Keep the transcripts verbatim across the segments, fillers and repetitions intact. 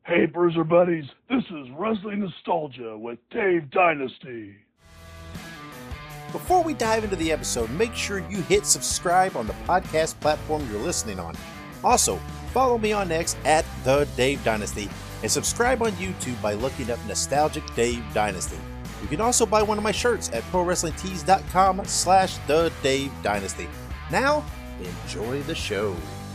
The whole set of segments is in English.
Hey, Bruiser Buddies, this is Wrestling Nostalgia with Dave Dynasty. Before we dive into the episode, make sure you hit subscribe on the podcast platform you're listening on. Also, follow me on X at The Dave Dynasty and subscribe on YouTube by looking up Nostalgic Dave Dynasty. You can also buy one of my shirts at ProWrestlingTees.com slash The Dave Dynasty. Now, enjoy the show.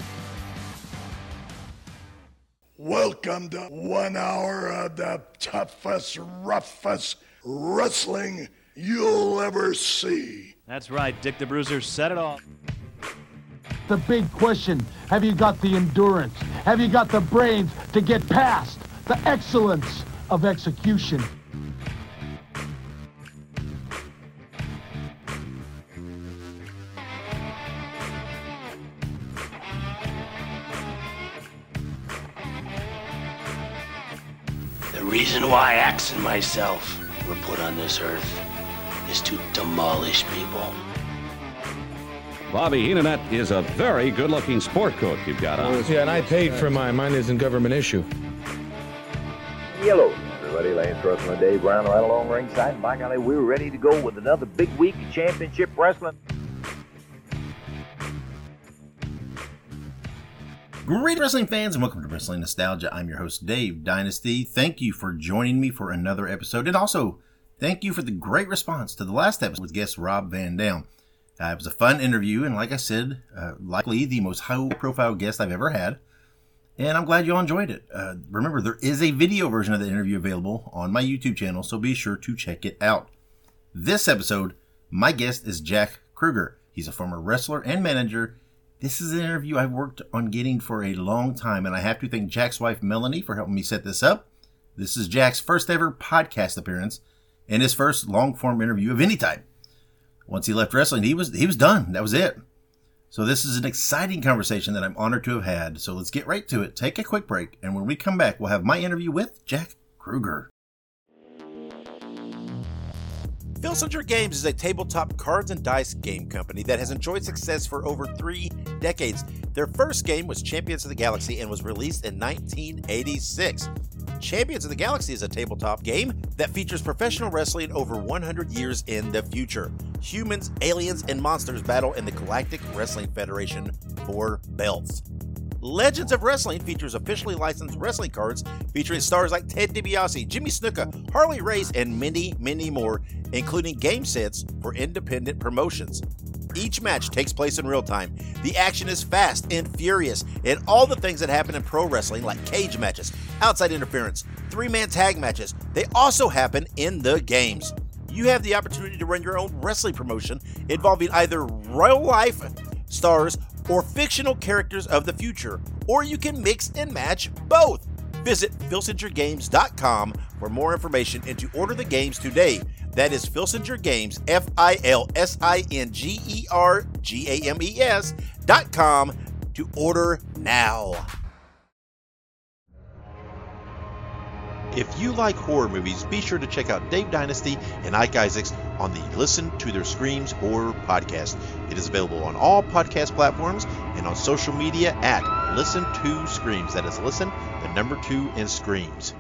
Welcome to one hour of the toughest, roughest wrestling you'll ever see. That's right, Dick the Bruiser said it all. The big question, have you got the endurance? Have you got the brains to get past the excellence of execution? The reason why Axe and myself were put on this earth is to demolish people. Bobby Heenan is a very good-looking sport coat you've got on. Yeah, and I paid for mine. Mine isn't government issue. Hello, everybody. Lance Russell and Dave Brown right along ringside. By golly, we're ready to go with another big week of championship wrestling. Great wrestling fans, and welcome to Wrestling Nostalgia. I'm your host, Dave Dynasty. Thank you for joining me for another episode, and also thank you for the great response to the last episode with guest Rob Van Dam. Uh, it was a fun interview, and like I said, uh, likely the most high-profile guest I've ever had, and I'm glad you all enjoyed it. Uh, remember, there is a video version of the interview available on my YouTube channel, so be sure to check it out. This episode, my guest is Jack Kruger. He's a former wrestler and manager. This is an interview I've worked on getting for a long time, and I have to thank Jack's wife, Melanie, for helping me set this up. This is Jack's first ever podcast appearance and his first long-form interview of any type. Once he left wrestling, he was he was done. That was it. So this is an exciting conversation that I'm honored to have had. So let's get right to it. Take a quick break, and when we come back, we'll have my interview with Jack Kruger. Filsinger Games is a tabletop cards and dice game company that has enjoyed success for over three decades. Their first game was Champions of the Galaxy and was released in nineteen eighty-six. Champions of the Galaxy is a tabletop game that features professional wrestling over one hundred years in the future. Humans, aliens, and monsters battle in the Galactic Wrestling Federation for belts. Legends of Wrestling features officially licensed wrestling cards featuring stars like Ted DiBiase, Jimmy Snuka, Harley Race, and many, many more, including game sets for independent promotions. Each match takes place in real time. The action is fast and furious, and all the things that happen in pro wrestling, like cage matches, outside interference, three-man tag matches, they also happen in the games. You have the opportunity to run your own wrestling promotion involving either real-life stars or fictional characters of the future, or you can mix and match both. Visit Filsinger Games dot com for more information and to order the games today. That is Filsinger Games, F I L S I N G E R G A M E S dot com to order now. If you like horror movies, be sure to check out Dave Dynasty and Ike Isaacs on the Listen to Their Screams horror podcast. It is available on all podcast platforms and on social media at Listen to Screams. That is Listen, the number two, and Screams.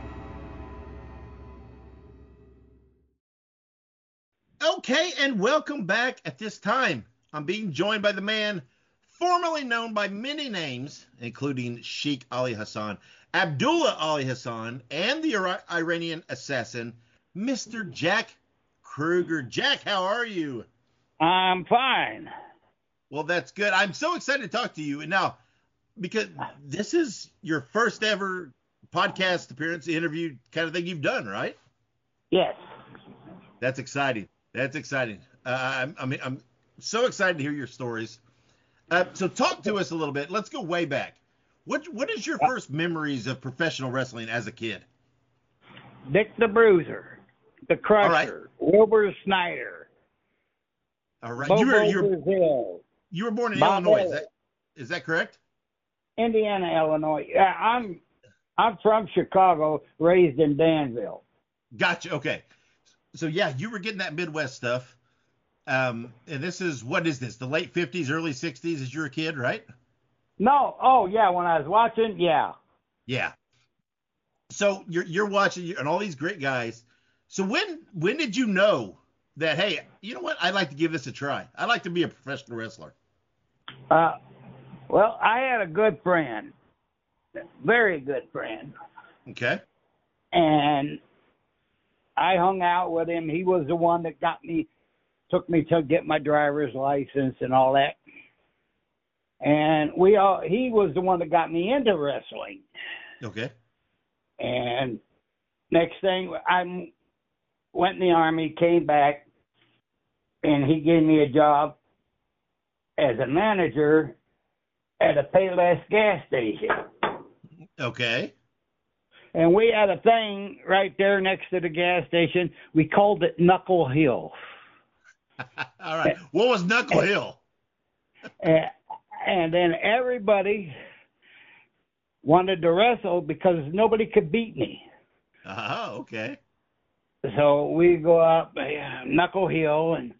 Okay, and welcome back. At this time, I'm being joined by the man formerly known by many names, including Sheikh Ali Hassan, Abdullah Ali Hassan, and the Ira- Iranian assassin, Mister Jack Kruger. Jack, how are you? I'm fine. Well, that's good. I'm so excited to talk to you. And now, because this is your first ever podcast appearance, interview kind of thing you've done, right? Yes. That's exciting. That's exciting. Uh, I'm, I mean, I'm so excited to hear your stories. Uh, so talk to us a little bit. Let's go way back. What What is your first memories of professional wrestling as a kid? Dick the Bruiser, the Crusher, right. Wilbur Snyder. All right. Bobo You were, you, were, Brazil, you were born in Bob Illinois. Is Ellis. that, is that correct? Indiana, Illinois. Yeah, I'm I'm from Chicago, raised in Danville. Gotcha. Okay. So, yeah, you were getting that Midwest stuff. Um, and this is, what is this, the late fifties, early sixties as you were a kid, right? No. Oh, yeah, when I was watching, yeah. Yeah. so you're you're watching and all these great guys. So when when did you know that, hey, you know what? I'd like to give this a try. I'd like to be a professional wrestler. Uh, well, I had a good friend, very good friend. Okay. And I hung out with him. He was the one that got me, took me to get my driver's license and all that. And we all, he was the one that got me into wrestling. Okay. And next thing, I went in the Army, came back, and he gave me a job as a manager at a Payless gas station. Okay. And we had a thing right there next to the gas station. We called it Knuckle Hill. All right. What was Knuckle Hill? And, and then everybody wanted to wrestle because nobody could beat me. Oh, okay. So we go up uh, Knuckle Hill, and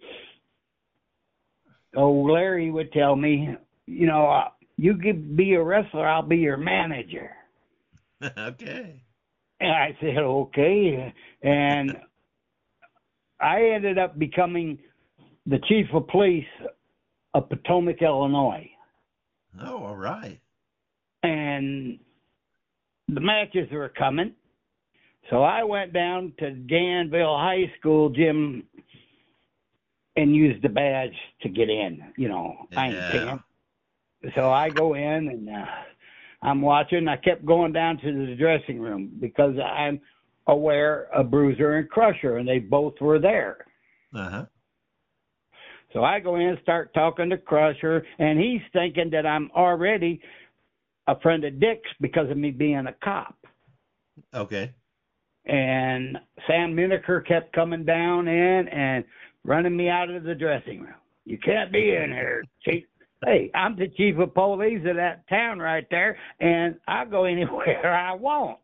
oh, Larry would tell me, you know, uh, you could be a wrestler, I'll be your manager. Okay. And I said, okay. And I ended up becoming the chief of police of Potomac, Illinois. Oh, all right. And the matches were coming. So I went down to Danville High School gym and used the badge to get in, you know, I ain't paying. So I go in and uh, I'm watching. I kept going down to the dressing room because I'm aware of Bruiser and Crusher, and they both were there. Uh-huh. So I go in and start talking to Crusher, and he's thinking that I'm already a friend of Dick's because of me being a cop. Okay. And Sam Miniker kept coming down in and running me out of the dressing room. You can't be in here, chief. Hey, I'm the chief of police of that town right there, and I'll go anywhere I want.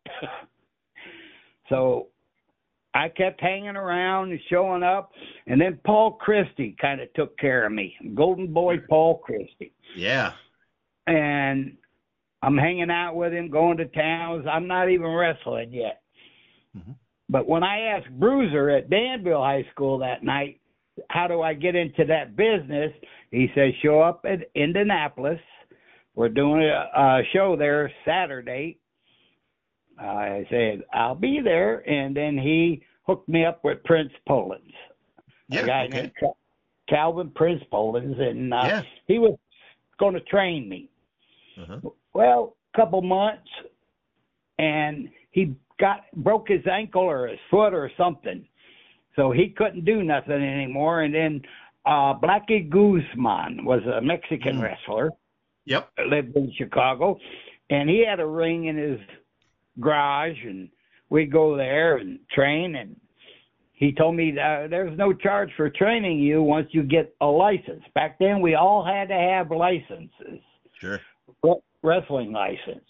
So I kept hanging around and showing up, and then Paul Christie kind of took care of me, Golden Boy Paul Christie. Yeah. And I'm hanging out with him, going to towns. I'm not even wrestling yet. Mm-hmm. But when I asked Bruiser at Danville High School that night, how do I get into that business? He says, show up at Indianapolis. We're doing a, a show there Saturday. I said, I'll be there. And then he hooked me up with Prince Polens. Yeah, a guy okay. named Cal- Calvin Prince Polens. And uh, yeah. he was going to train me. Uh-huh. Well, a couple months, and he got broke his ankle or his foot or something. So he couldn't do nothing anymore. And then uh, Blackie Guzman was a Mexican mm. wrestler. Yep. Lived in Chicago. And he had a ring in his garage, and we'd go there and train. And he told me that there's no charge for training you once you get a license. Back then, we all had to have licenses. Sure. Wrestling license.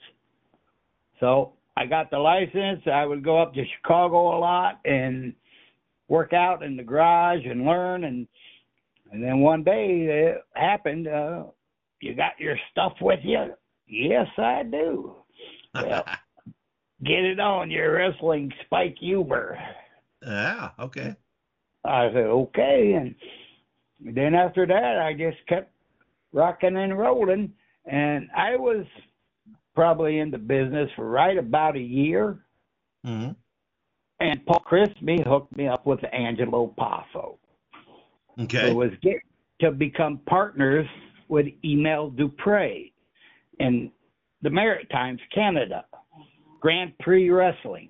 So I got the license. I would go up to Chicago a lot and work out in the garage and learn. And and then one day it happened. Uh, you got your stuff with you? Yes, I do. Well, get it on. You're wrestling Spike Huber. Yeah, okay. I said, okay. And then after that, I just kept rocking and rolling. And I was probably in the business for right about a year. Mm-hmm. And Paul Christie hooked me up with Angelo Poffo. Okay. It was get to become partners with Emile Dupre in the Maritimes, Canada, Grand Prix Wrestling.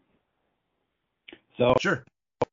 So sure.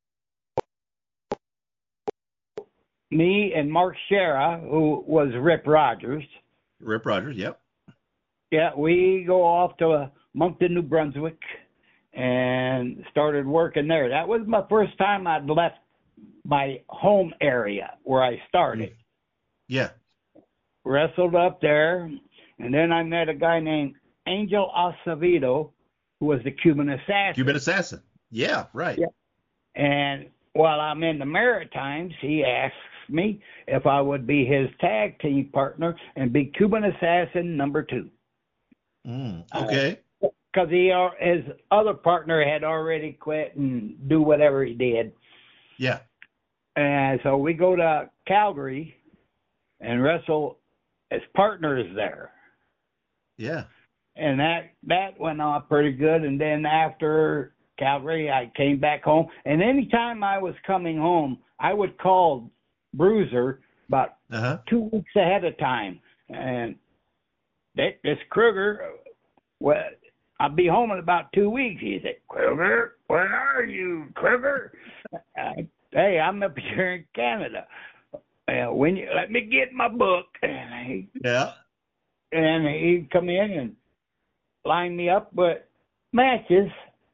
Me and Mark Shera, who was Rip Rogers. Rip Rogers, yep. Yeah, we go off to uh, Moncton, New Brunswick, and started working there. That was my first time I'd left my home area where I started. Yeah. Wrestled up there, and then I met a guy named Angel Acevedo, who was the Cuban Assassin. Cuban Assassin. Yeah, right. Yeah. And while I'm in the Maritimes, he asked me if I would be his tag team partner and be Cuban Assassin number two. Mm, okay. Uh, because he uh, his other partner had already quit and do whatever he did. Yeah. And so we go to Calgary and wrestle as partners there. Yeah. And that that went off pretty good. And then after Calgary, I came back home. And anytime I was coming home, I would call Bruiser about uh-huh. two weeks ahead of time. And that, this Kruger, well, I'll be home in about two weeks. He said, Kruger, where are you, Kruger? Uh, hey, I'm up here in Canada. Uh, when you let me get my book. And he, yeah. And he'd come in and line me up with matches.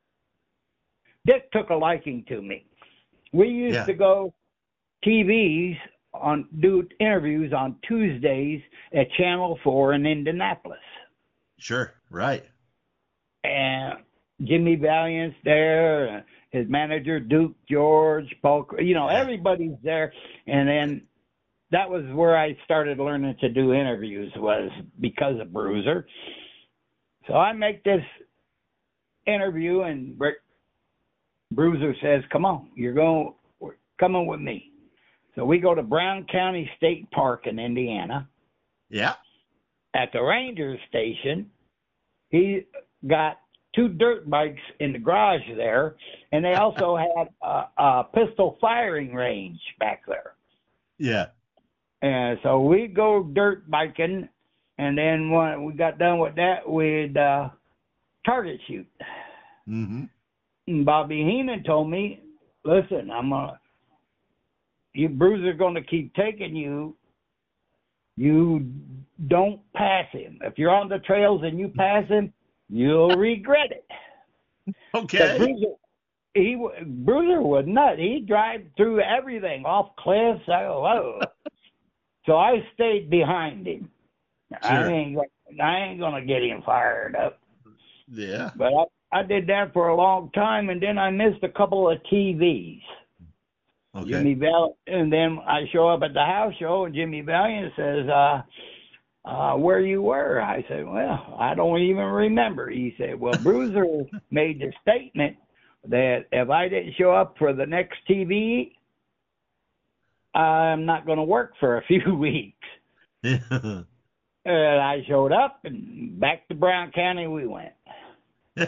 Dick took a liking to me. We used yeah. to go T Vs on do interviews on Tuesdays at Channel four in Indianapolis. Sure, right. And Jimmy Valiant's there, his manager Duke George, Paul, you know, everybody's there. And then that was where I started learning to do interviews, was because of Bruiser. So I make this interview, and Bruiser says, come on, you're going, we're coming with me. So we go to Brown County State Park in Indiana. Yeah. At the Ranger station, he got two dirt bikes in the garage there, and they also had a, a pistol firing range back there. Yeah. And so we go dirt biking, and then when we got done with that, we'd uh, target shoot. Mm-hmm. And Bobby Heenan told me, listen, I'm gonna, you Bruiser's going to keep taking you. You don't pass him. If you're on the trails and you pass him, you'll regret it. Okay. Bruiser, he Bruiser was nuts. He'd drive through everything, off cliffs. I go, whoa. So I stayed behind him. Sure. I ain't, I ain't gonna get him fired up. Yeah. But I, I did that for a long time, and then I missed a couple of T Vs. Okay. Jimmy Valiant, and then I show up at the house show, and Jimmy Valiant says, uh, uh, where you were? I said, well, I don't even remember. He said, well, Bruiser made the statement that if I didn't show up for the next T V, I'm not going to work for a few weeks. And I showed up, and back to Brown County we went. yeah,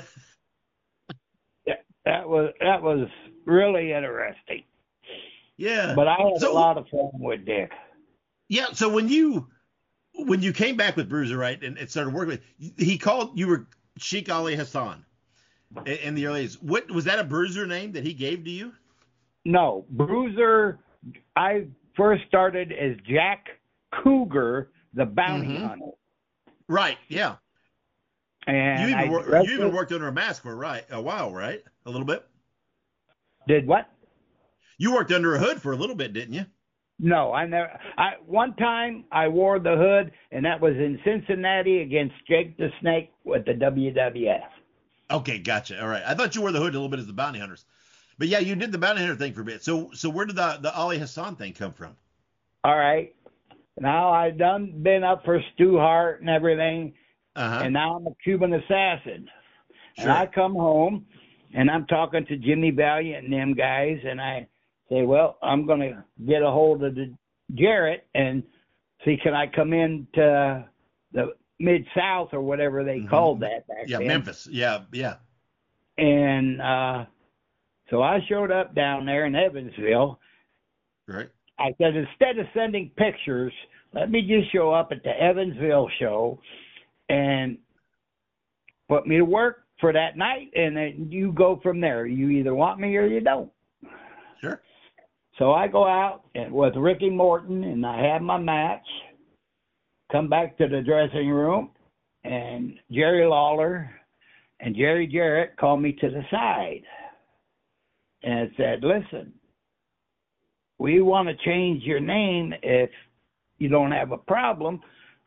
that was that was really interesting. Yeah. But I had so, a lot of fun with Dick. Yeah. So when you when you came back with Bruiser, right, and, and started working with, he called you were Sheikh Ali Hassan in, in the early days. What was that, a Bruiser name that he gave to you? No, Bruiser. I first started as Jack Cougar, the bounty mm-hmm. hunter. Right. Yeah. And you even, I wor- you even worked under a mask for right a while, right? A little bit. Did what? You worked under a hood for a little bit, didn't you? No, I never. I one time I wore the hood, and that was in Cincinnati against Jake the Snake with the W W F. Okay, gotcha. All right, I thought you wore the hood a little bit as the bounty hunters, but yeah, you did the bounty hunter thing for a bit. So, so where did the the Ali Hassan thing come from? All right, now I've done been up for Stu Hart and everything, uh-huh. and now I'm a Cuban assassin, sure. and I come home, and I'm talking to Jimmy Valiant and them guys, and I say, well, I'm going to get a hold of the Jarrett and see, can I come in to the Mid-South or whatever they mm-hmm. called that back yeah, then. Yeah, Memphis. Yeah, yeah. And uh, so I showed up down there in Evansville. Right. I said, instead of sending pictures, let me just show up at the Evansville show and put me to work for that night, and then you go from there. You either want me or you don't. Sure. So I go out and with Ricky Morton, and I have my match, come back to the dressing room, and Jerry Lawler and Jerry Jarrett called me to the side and said, listen, we want to change your name if you don't have a problem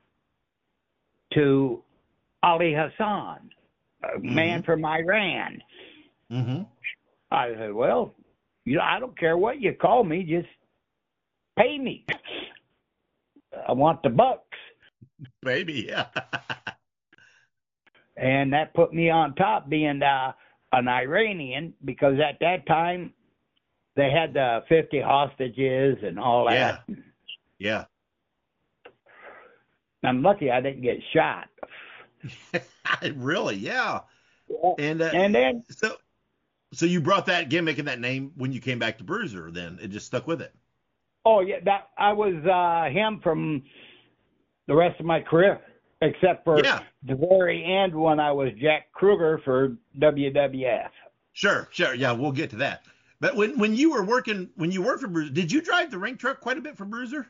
to Ali Hassan, a mm-hmm. man from Iran. Mm-hmm. I said, well, you know, I don't care what you call me, just pay me. I want the bucks. Baby, yeah. and that put me on top, being uh, an Iranian, because at that time they had the fifty hostages and all that. Yeah. Yeah. I'm lucky I didn't get shot. Really? Yeah. And uh, and then so so you brought that gimmick and that name when you came back to Bruiser. Then it just stuck with it. Oh yeah, that I was uh, him from the rest of my career, except for yeah. the very end when I was Jack Kruger for W W F. Sure, sure. Yeah, we'll get to that. But when, when you were working, when you worked for Bruiser, did you drive the ring truck quite a bit for Bruiser?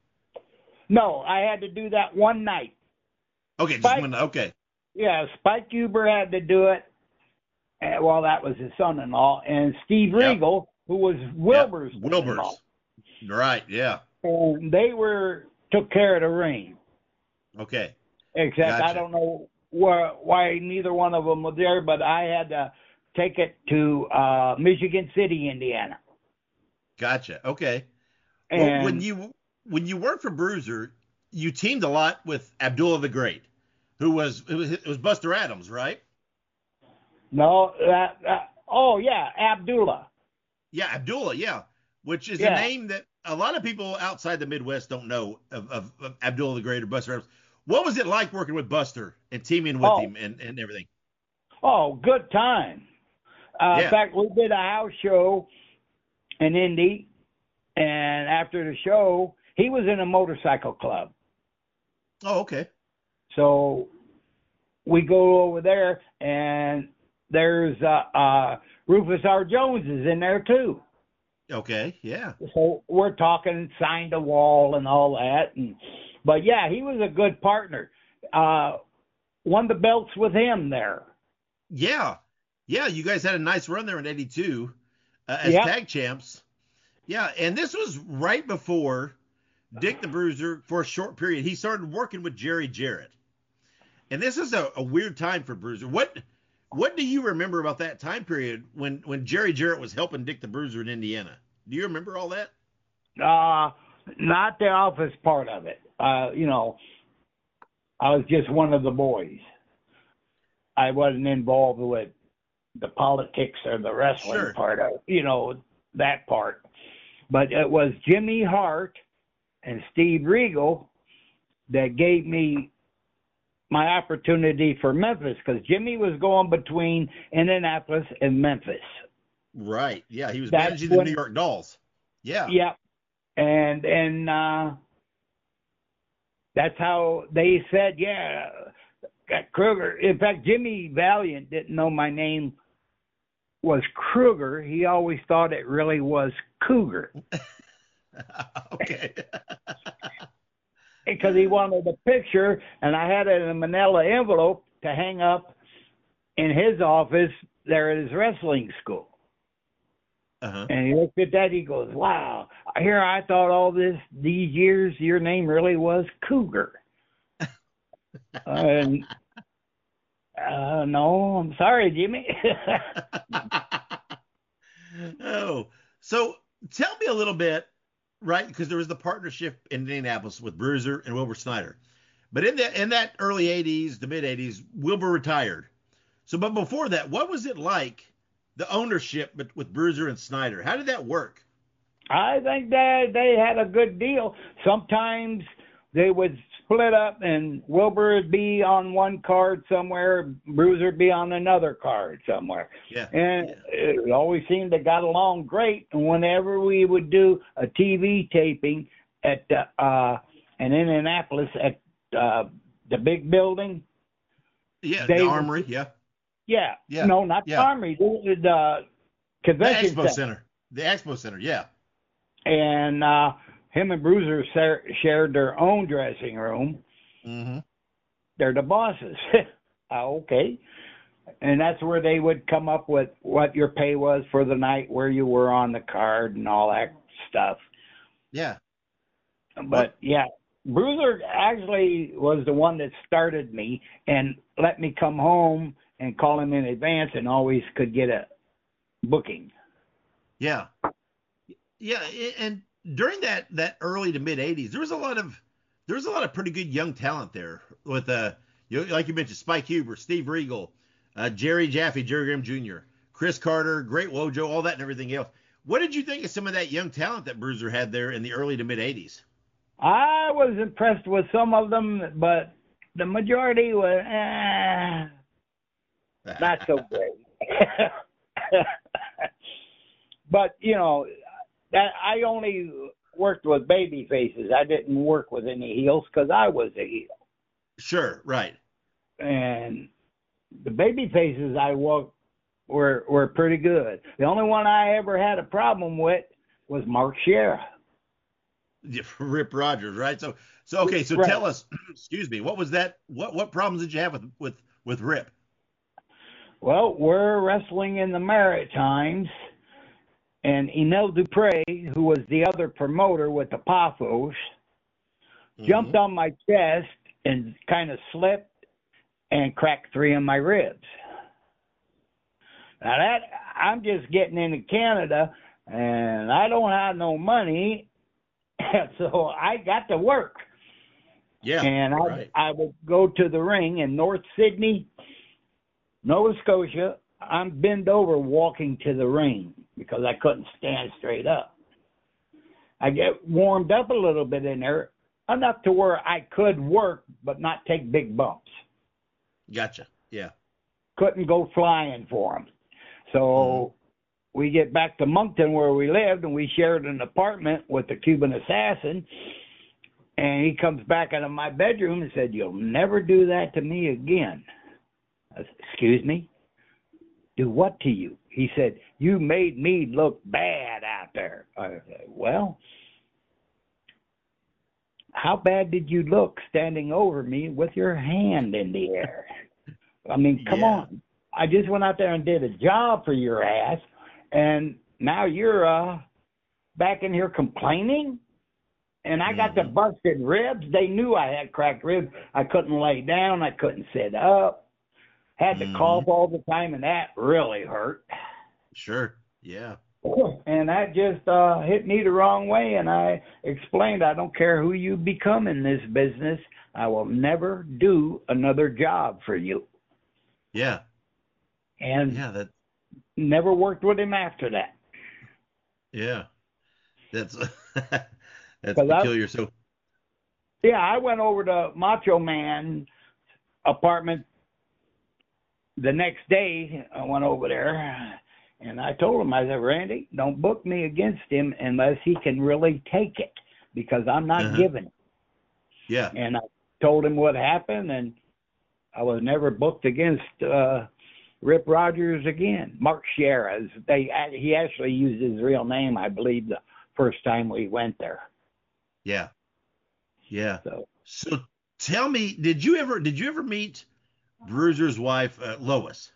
No, I had to do that one night. Okay, Spike, just one. Okay. Yeah, Spike Huber had to do it. And, well, that was his son-in-law, and Steve Yep. Regal, who was Wilbur's Yep. Wilbur's. son-in-law. Right. Yeah. And they were took care of the ring. Okay. Except Gotcha. I don't know where, why neither one of them was there, but I had to take it to uh, Michigan City, Indiana. Gotcha. Okay. And well, when you when you worked for Bruiser, you teamed a lot with Abdullah the Great, who was it was, it was Buster Adams, right? No, that, that oh yeah, Abdullah. Yeah, Abdullah. Yeah, which is Yeah. a name that a lot of people outside the Midwest don't know of, of, of Abdullah the Great or Buster Adams. What was it like working with Buster and teaming with Oh. him and, and everything? Oh, good time. Uh, Yeah. In fact, we did a house show in Indy, and after the show, he was in a motorcycle club. Oh, okay. So we go over there, and there's uh, uh, Rufus R. Jones is in there too. Okay. Yeah. So we're talking sign the wall and all that, and but yeah, he was a good partner. Uh, won the belts with him there. Yeah. Yeah. You guys had a nice run there in eighty-two uh, as Yep. tag champs. Yeah. And this was right before Dick the Bruiser, for a short period, he started working with Jerry Jarrett. And this is a, a weird time for Bruiser. What what do you remember about that time period when, when Jerry Jarrett was helping Dick the Bruiser in Indiana? Do you remember all that? Uh, not the office part of it. Uh, you know, I was just one of the boys. I wasn't involved with the politics or the wrestling Sure. part of, you know, that part. But it was Jimmy Hart and Steve Regal that gave me my opportunity for Memphis, because Jimmy was going between Indianapolis and Memphis. Right. Yeah. He was That's managing the when- New York Dolls. Yeah. Yep. And and uh, that's how they said, yeah, got Kruger. In fact, Jimmy Valiant didn't know my name was Kruger. He always thought it really was Cougar. Okay. Because he wanted a picture, and I had it in a manila envelope to hang up in his office there at his wrestling school. Uh-huh. And he looked at that, he goes, wow, here I thought all this, these years, your name really was Cougar. And, uh, no, I'm sorry, Jimmy. Oh, so tell me a little bit, right? Because there was the partnership in Indianapolis with Bruiser and Wilbur Snyder. But in that in that early eighties, the mid eighties, Wilbur retired. So, but before that, what was it like, the ownership with, with Bruiser and Snyder? How did that work? I think that they had a good deal. Sometimes they would split up, and Wilbur would be on one card somewhere, Bruiser would be on another card somewhere. Yeah. And yeah. it always seemed to got along great. And whenever we would do a T V taping at uh, uh, in Indianapolis at uh, the big building, Yeah, they the would- Armory, yeah. yeah, Yeah, no, not yeah. the Armory, the, the The convention Expo center. Center. The Expo Center, yeah. And uh, him and Bruiser sa- shared their own dressing room. Mm-hmm. They're the bosses. Oh, okay. And that's where they would come up with what your pay was for the night, where you were on the card, and all that stuff. Yeah. But yeah, Bruiser actually was the one that started me and let me come home and call him in advance, and always could get a booking. Yeah. Yeah, a- and during that that early to mid eighties, there was a lot of there was a lot of pretty good young talent there with uh You, like you mentioned, Spike Huber, Steve Regal, uh, Jerry Jaffe, Jerry Graham Junior, Chris Carter, Great Wojo, all that and everything else. What did you think of some of that young talent that Bruiser had there in the early to mid eighties? I was impressed with some of them, but the majority was eh, not so great. But, you know, that I only worked with baby faces. I didn't work with any heels because I was a heel. Sure, right. And the baby faces I worked were were pretty good. The only one I ever had a problem with was Mark Shera. Yeah, Rip Rogers, right? So, so okay. So right. tell us, excuse me, what was that? What what problems did you have with with with Rip? Well, we're wrestling in the Maritimes, and Emile Dupre, who was the other promoter with the Paphos, mm-hmm. jumped on my chest and kind of slipped and cracked three of my ribs. Now that I'm just getting into Canada, and I don't have no money, so I got to work. Yeah, and I, right. I would go to the ring in North Sydney, Nova Scotia. I'm bent over walking to the ring because I couldn't stand straight up. I get warmed up a little bit in there, enough to where I could work but not take big bumps. Gotcha. Yeah. Couldn't go flying for them. So mm-hmm. we get back to Moncton where we lived, and we shared an apartment with the Cuban assassin. And he comes back into my bedroom and said, "You'll never do that to me again." I said, "Excuse me? Do what to you?" He said, "You made me look bad out there." I said, "Well, how bad did you look standing over me with your hand in the air? I mean, come yeah. on. I just went out there and did a job for your ass, and now you're uh, back in here complaining?" And I got mm-hmm. the busted ribs. They knew I had cracked ribs. I couldn't lay down. I couldn't sit up. Had to mm-hmm. cough all the time, and that really hurt. Sure, yeah. And that just uh, hit me the wrong way, and I explained, I don't care who you become in this business, I will never do another job for you. Yeah. And yeah, that never worked with him after that. Yeah. That's that's peculiar. I, so yeah, I went over to Macho Man's apartment the next day. I went over there, and I told him, I said, "Randy, don't book me against him unless he can really take it, because I'm not uh-huh. giving it." Yeah. And I told him what happened, and I was never booked against uh, Rip Rogers again. Mark Shera. They he actually used his real name, I believe, the first time we went there. Yeah. Yeah. So, so tell me, did you ever did you ever meet Bruiser's wife, uh, Lois?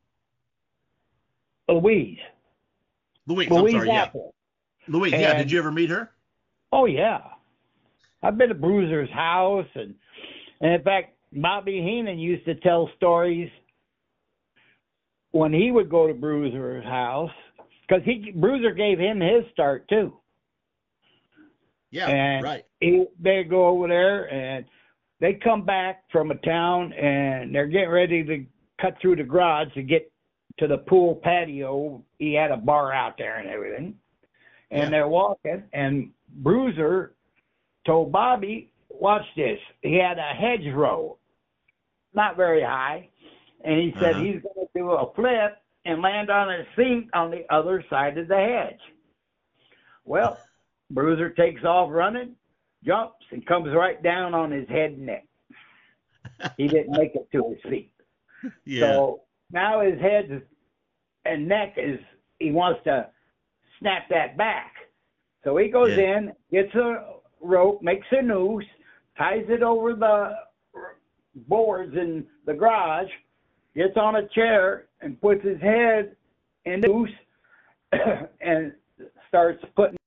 Louise. Louise, Louise I'm sorry, Apple. yeah. Louise, and, yeah. Did you ever meet her? Oh, yeah. I've been to Bruiser's house, and, and in fact, Bobby Heenan used to tell stories when he would go to Bruiser's house, because he Bruiser gave him his start too. Yeah, and right. He, they go over there, and they come back from a town, and they're getting ready to cut through the garage to get to the pool patio. He had a bar out there and everything. And yeah. they're walking, and Bruiser told Bobby, "Watch this." He had a hedgerow, not very high, and he said uh-huh. he's going to do a flip and land on his feet on the other side of the hedge. Well, Bruiser takes off running, jumps, and comes right down on his head and neck. He didn't make it to his feet. Yeah. So now his head and neck is, he wants to snap that back. So he goes yeah. in, gets a rope, makes a noose, ties it over the boards in the garage, gets on a chair and puts his head in the noose and starts putting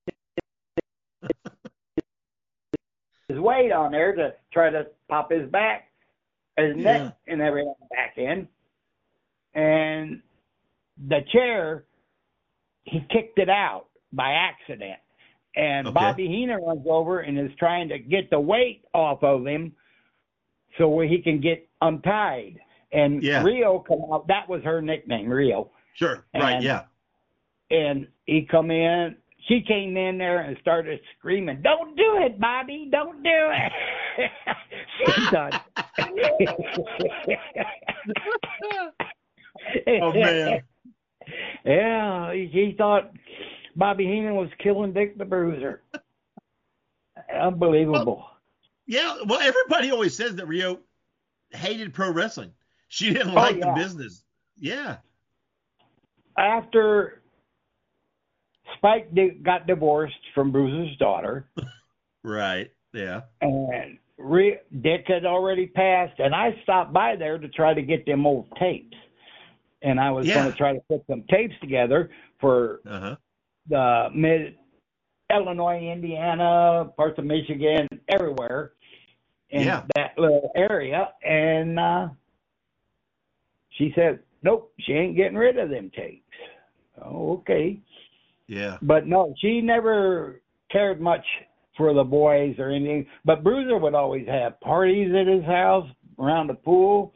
his weight on there to try to pop his back, his yeah. neck and everything back in. And the chair, he kicked it out by accident. And okay. Bobby Heenan runs over and is trying to get the weight off of him so he can get untied. And Yeah. Rio come out. That was her nickname, Rio. Sure. Right. And- Yeah. And he come in. She came in there and started screaming, "Don't do it, Bobby! Don't do it!" She's done. Oh man. Yeah, he, he thought Bobby Heenan was killing Dick the Bruiser. Unbelievable. Yeah. Well, everybody always says that Rio hated pro wrestling. She didn't Oh, like yeah. the business. Yeah. After Spike di- got divorced from Bruiser's daughter, Right. Yeah. and Re- Dick had already passed, and I stopped by there to try to get them old tapes. And I was Yeah. going to try to put some tapes together for Uh huh. the mid Illinois, Indiana, parts of Michigan, everywhere in Yeah. that little area. And uh, she said, "Nope, she ain't getting rid of them tapes." Oh, okay. Yeah. But no, she never cared much for the boys or anything. But Bruiser would always have parties at his house around the pool.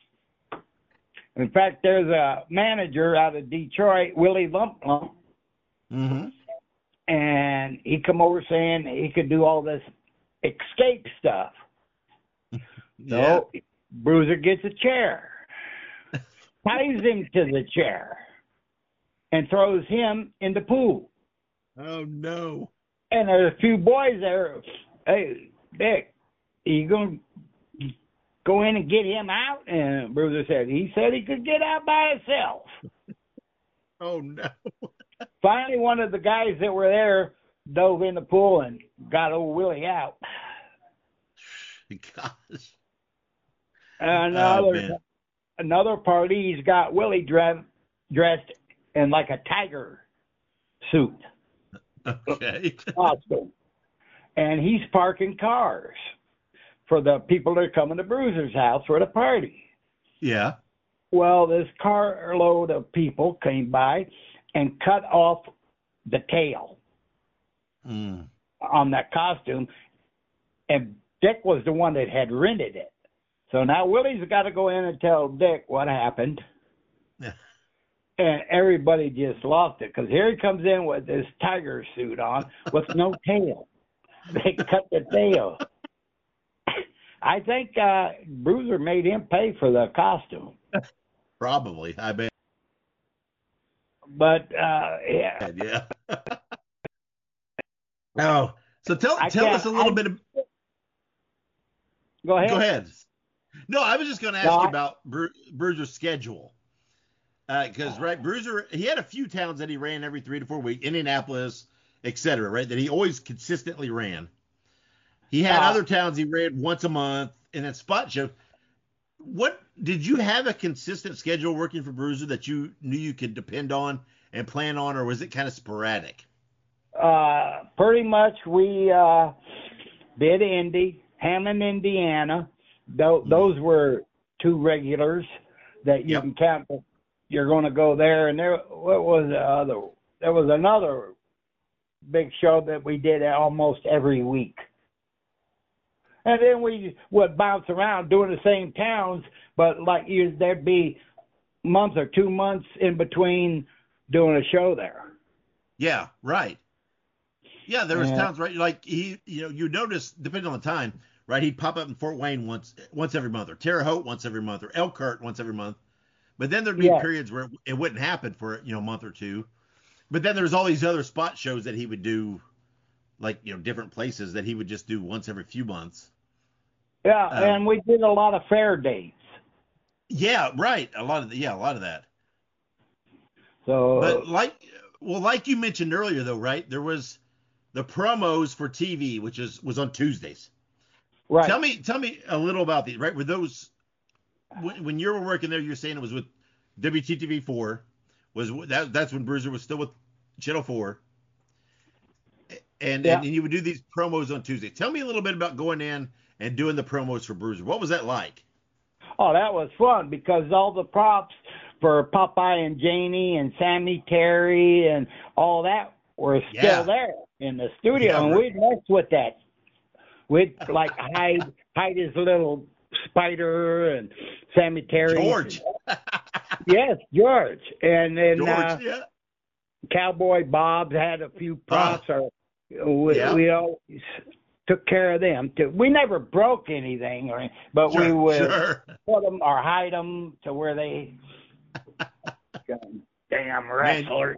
In fact, there's a manager out of Detroit, Willie Lump Lump, Mm-hmm. and he come over saying he could do all this escape stuff. Yeah. So Bruiser gets a chair, ties him to the chair, and throws him in the pool. Oh no. And there's a few boys there. "Hey, Dick, you gonna go in and get him out?" And Bruiser said he said he could get out by himself. Oh no. Finally, one of the guys that were there dove in the pool and got old Willie out. Gosh. Another Oh, man. another party, he's got Willie dre- dressed in like a tiger suit Okay. costume, and he's parking cars for the people that are coming to Bruiser's house for the party. Yeah. Well, this carload of people came by and cut off the tail Mm. on that costume, and Dick was the one that had rented it. So now Willie's got to go in and tell Dick what happened. Yeah. And everybody just lost it, because here he comes in with this tiger suit on with no tail. They cut the tail. I think uh, Bruiser made him pay for the costume. Probably. I bet. But, uh, yeah. Yeah. Oh, so tell I tell can't- us a little I- bit. Of, Go ahead. Go ahead. No, I was just going to ask No, you I- about Bru- Bruiser's schedule. Because, right, Bruiser, he had a few towns that he ran every three to four weeks, Indianapolis, et cetera, right, that he always consistently ran. He had Uh, other towns he ran once a month, and then spot shows. What did you have a consistent schedule working for Bruiser that you knew you could depend on and plan on, or was it kind of sporadic? Uh, pretty much we uh, did Indy, Hammond, Indiana. Th- those were two regulars that you Yep. can count. You're going to go there, and there. What was the other? There was another big show that we did almost every week, and then we would bounce around doing the same towns, but like you, there'd be month or two months in between doing a show there. Yeah, right. Yeah, there was Yeah. towns, right? Like he, you know, you notice depending on the time, right? He'd pop up in Fort Wayne once, once every month, or Terre Haute once every month, or Elkhart once every month. But then there'd be Yeah. periods where it, it wouldn't happen for you know a month or two. But then there's all these other spot shows that he would do, like you know different places that he would just do once every few months. Yeah, Um, and we did a lot of fair dates. Yeah, right. A lot of the, yeah, a lot of that. So, But like, well, like you mentioned earlier, though, right? There was the promos for T V, which is was on Tuesdays. right. Tell me, tell me a little about these. Right, were those when, when you were working there? You're saying it was with W T T V four. Was that that's when Bruiser was still with Channel four, and, Yeah. and and you would do these promos on Tuesday. Tell me a little bit about going in and doing the promos for Bruiser. What was that like? Oh, that was fun because all the props for Popeye and Janie and Sammy Terry and all that were still Yeah. there in the studio, Yeah, and right. we'd mess with that. We'd like hide hide his little Spider and Sammy Terry. George. Yes, George. And then George, uh, yeah. Cowboy Bob had a few props. Uh, or we, yeah. we always took care of them too. We never broke anything, or but Sure, we would sure. put them or hide them to where they damn wrestlers.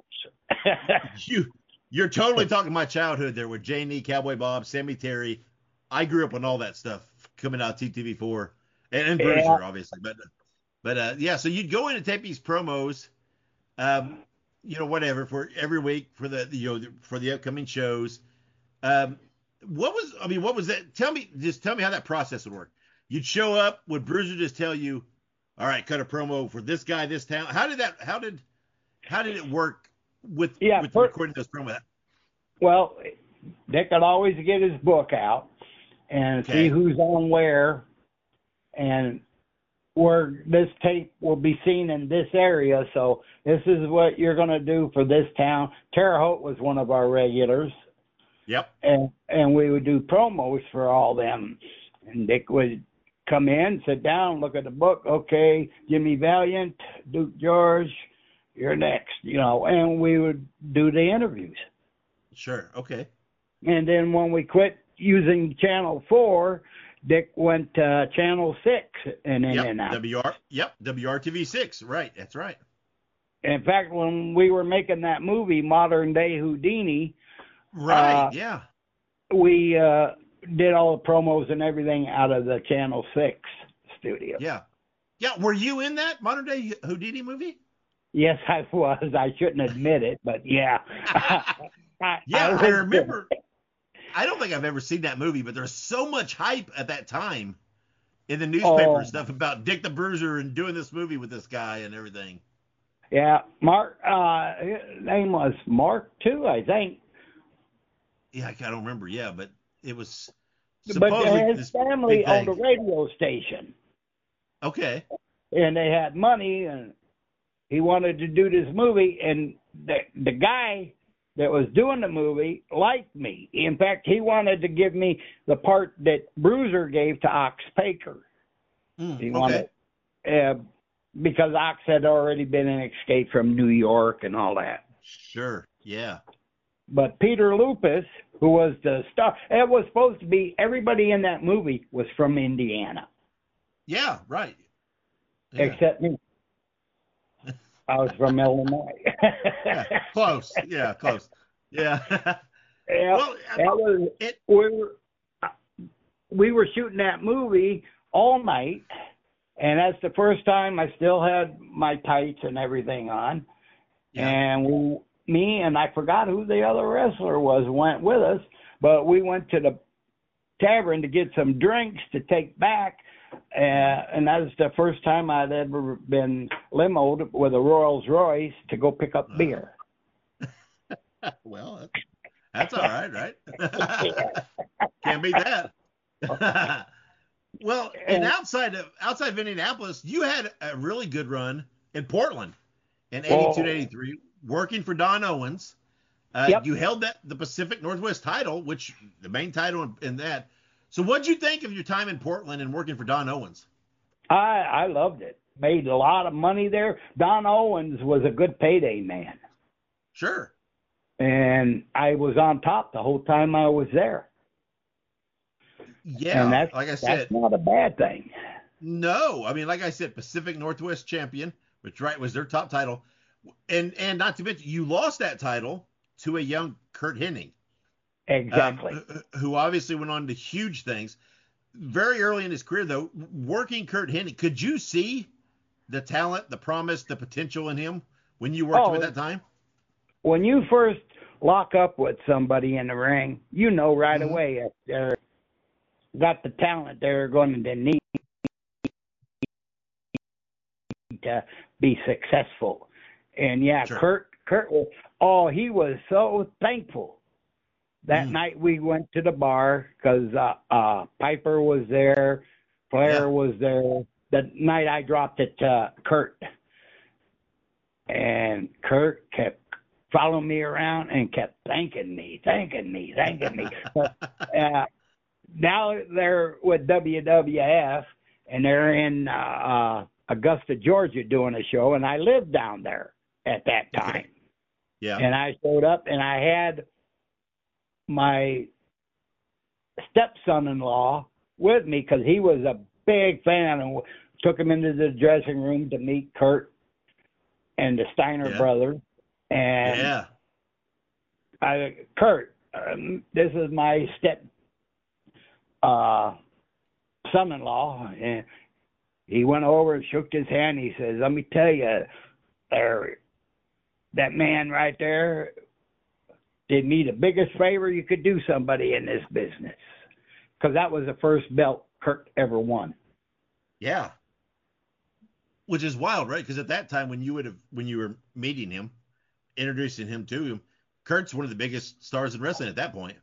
you, you're totally talking my childhood there with J and E, Cowboy Bob, Sammy Terry. I grew up on all that stuff coming out of T T V four and, and Bruiser, Yeah. obviously. But, but uh, yeah, so you'd go in and tape these promos, um, you know, whatever, for every week for the, you know, for the upcoming shows. Um, what was, I mean, what was that? Tell me, just tell me how that process would work. You'd show up, would Bruiser just tell you, all right, cut a promo for this guy, this town? How did that, how did, how did it work with, Yeah, with per- recording those promos? Well, Dick would always get his book out and Okay. see who's on where and where this tape will be seen in this area. So this is what you're going to do for this town. Terre Haute was one of our regulars. Yep. And and we would do promos for all them. And Dick would come in, sit down, look at the book. Okay, Jimmy Valiant, Duke George, you're next, you know, and we would do the interviews. Sure. Okay. And then when we quit using Channel four, Dick went to Channel six and in Yep. and out. W R. Yep. W R T V six. Right. That's right. In fact, when we were making that movie, Modern Day Houdini, Right. Uh, yeah. we uh, did all the promos and everything out of the Channel six studio. Yeah. Yeah. Were you in that Modern Day Houdini movie? Yes, I was. I shouldn't admit it, but yeah. I, Yeah, I, was remember. I don't think I've ever seen that movie, but there's so much hype at that time in the newspaper Oh. and stuff about Dick the Bruiser and doing this movie with this guy and everything. Yeah, Mark. Uh, his name was Mark too, I think. Yeah, I don't remember. Yeah, but it was But supposedly his this family big owned a thing. radio station, Okay. and they had money, and he wanted to do this movie, and the the guy that was doing the movie liked me. In fact, he wanted to give me the part that Bruiser gave to Ox Paker. Mm, He okay. wanted, uh, because Ox had already been in Escape from New York and all that. Sure. Yeah. But Peter Lupus, who was the star, it was supposed to be everybody in that movie was from Indiana, Yeah. Right. Yeah. except me. I was from Illinois. Yeah, close. Yeah, close. Yeah. Yeah, Well, that was, it- we were we were shooting that movie all night, and that's the first time I still had my tights and everything on. Yeah. And we, me and I forgot who the other wrestler was went with us, but we went to the tavern to get some drinks to take back. Uh, and that was the first time I'd ever been limoed with a Rolls Royce to go pick up beer. Well, that's, that's all right, right? Can't beat that. Well, and outside of outside of Indianapolis, you had a really good run in Portland in eighty-two to eighty-three, working for Don Owens. Uh, Yep. You held that the Pacific Northwest title, which the main title in, in that. So, what'd you think of your time in Portland and working for Don Owens? I I loved it. Made a lot of money there. Don Owens was a good payday man, Sure. and I was on top the whole time I was there. Yeah, and that's, like I said, that's not a bad thing. no, I mean, like I said, Pacific Northwest champion, which right was their top title, and and not to mention you lost that title to a young Kurt Hennig. Exactly. Um, who- who obviously went on to huge things. Very early in his career, though, working Kurt Hennig, could you see the talent, the promise, the potential in him when you worked Oh, him at that time? When you first lock up with somebody in the ring, you know right Mhm. away if they're got the talent they're going to need to be successful. And yeah, Sure. Kurt, Kurt was, oh, he was so thankful. That Mm. night we went to the bar because uh, uh, Piper was there, Flair Yeah. was there. The night I dropped it to Kurt. And Kurt kept following me around and kept thanking me, thanking me, thanking me. But, uh, now they're with W W F, and they're in uh, uh, Augusta, Georgia, doing a show, and I lived down there at that time. Okay. Yeah. And I showed up, and I had my stepson-in-law with me because he was a big fan, and took him into the dressing room to meet Kurt and the Steiner yeah. brothers. And yeah. I, Kurt, um, this is my step uh, son-in-law, and he went over and shook his hand. He says, "Let me tell you, there, that man right there did me the biggest favor you could do somebody in this business," because that was the first belt Kurt ever won. Yeah. Which is wild, right? Because at that time, when you would have, when you were meeting him, introducing him to him, Kurt's one of the biggest stars in wrestling at that point.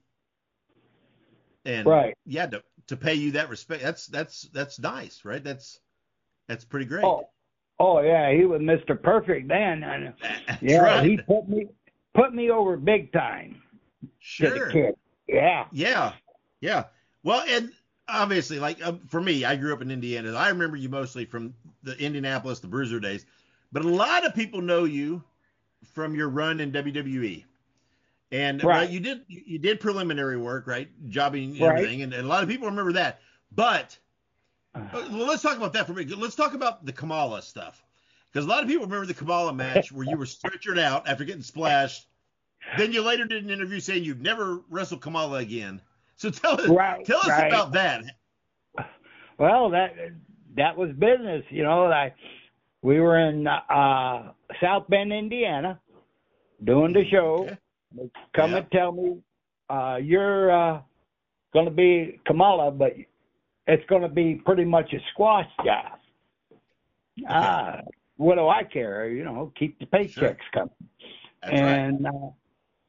And right. yeah, to, to pay you that respect, that's that's that's nice, right? That's that's pretty great. Oh, oh yeah, he was Mister Perfect then. And That's yeah, right. he put me put me over big time. Sure. To the kid. Yeah. Yeah. Yeah. Well, and obviously, like um, for me, I grew up in Indiana. I remember you mostly from the Indianapolis, the Bruiser days, but a lot of people know you from your run in W W E. And right. right, you did you did preliminary work, right? Jobbing and right. everything, and, and a lot of people remember that. But well, let's talk about that for a minute. Let's talk about the Kamala stuff, because a lot of people remember the Kamala match where you were stretchered out after getting splashed. Then you later did an interview saying you'd never wrestle Kamala again. So tell us right, tell us right. about that. Well, that that was business, you know. I we were in uh, South Bend, Indiana, doing the show. Okay. They come yeah. and tell me, uh, you're uh, going to be Kamala, but it's going to be pretty much a squash job. Okay. Uh, what do I care? You know, keep the paychecks Sure. coming. That's and right. uh,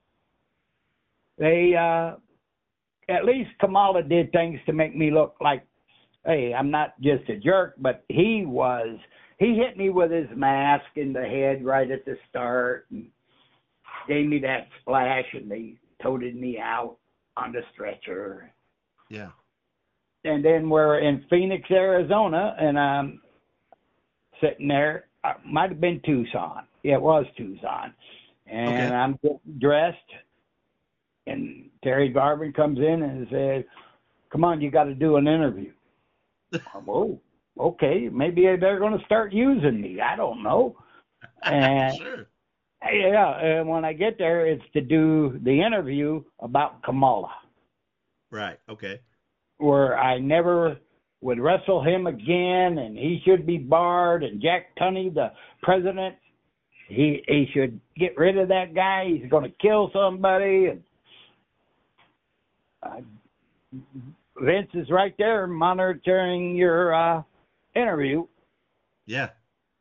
they, uh, at least Kamala did things to make me look like, hey, I'm not just a jerk, but he was. He hit me with his mask in the head right at the start, and gave me that splash, and they toted me out on the stretcher. Yeah. And then we're in Phoenix, Arizona, and I'm sitting there. Uh, might have been Tucson. Yeah, it was Tucson. And Okay. I'm getting dressed, and Terry Garvin comes in and says, "Come on, you got to do an interview." Oh, okay. Maybe they're going to start using me. I don't know. And sure. yeah, and when I get there, it's to do the interview about Kamala. Right. Okay. Where I never would wrestle him again, and he should be barred. And Jack Tunney, the president, he he should get rid of that guy. He's going to kill somebody. And uh, Vince is right there monitoring your uh, interview. Yeah.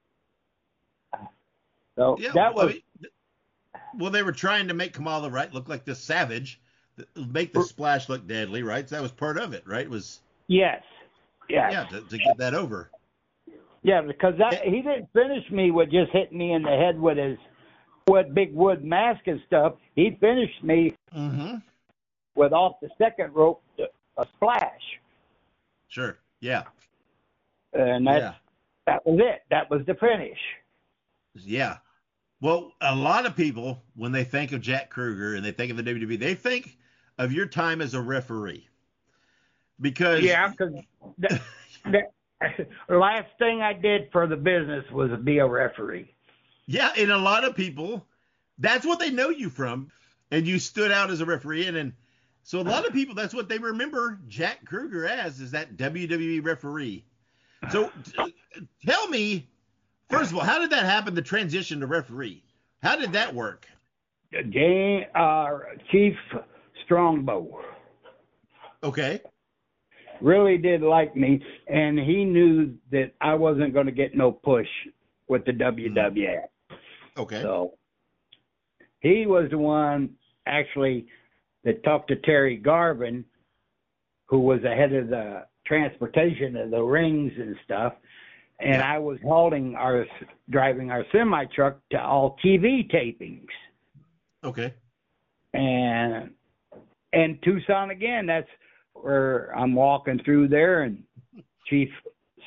So Yeah. that well, was. I mean, well, they were trying to make Kamala, right, look like the savage, make the splash look deadly, right? So that was part of it, right? It was Yes. Yes. yeah, to, to get that over. Yeah, because that, he didn't finish me with just hitting me in the head with his wood, big wood mask and stuff. He finished me Mm-hmm. with off the second rope a splash, Sure. Yeah. and that Yeah. that was it. That was the finish. Yeah. Well, a lot of people, when they think of Jack Kruger and they think of the W W E, they think of your time as a referee. Because Yeah, because the, the last thing I did for the business was be a referee. yeah, and a lot of people, that's what they know you from, and you stood out as a referee, and, and so a lot of people, that's what they remember Jack Kruger as, is that W W E referee. So t- tell me, first of all, how did that happen, the transition to referee? How did that work? Jane, uh, Chief Strongbow Okay. really did like me, and he knew that I wasn't going to get no push with the W W F. Okay. So he was the one actually that talked to Terry Garvin, who was the head of the transportation of the rings and stuff. And Yeah. I was hauling our, driving our semi truck to all T V tapings. Okay. And, and Tucson again, that's where I'm walking through there, and Chief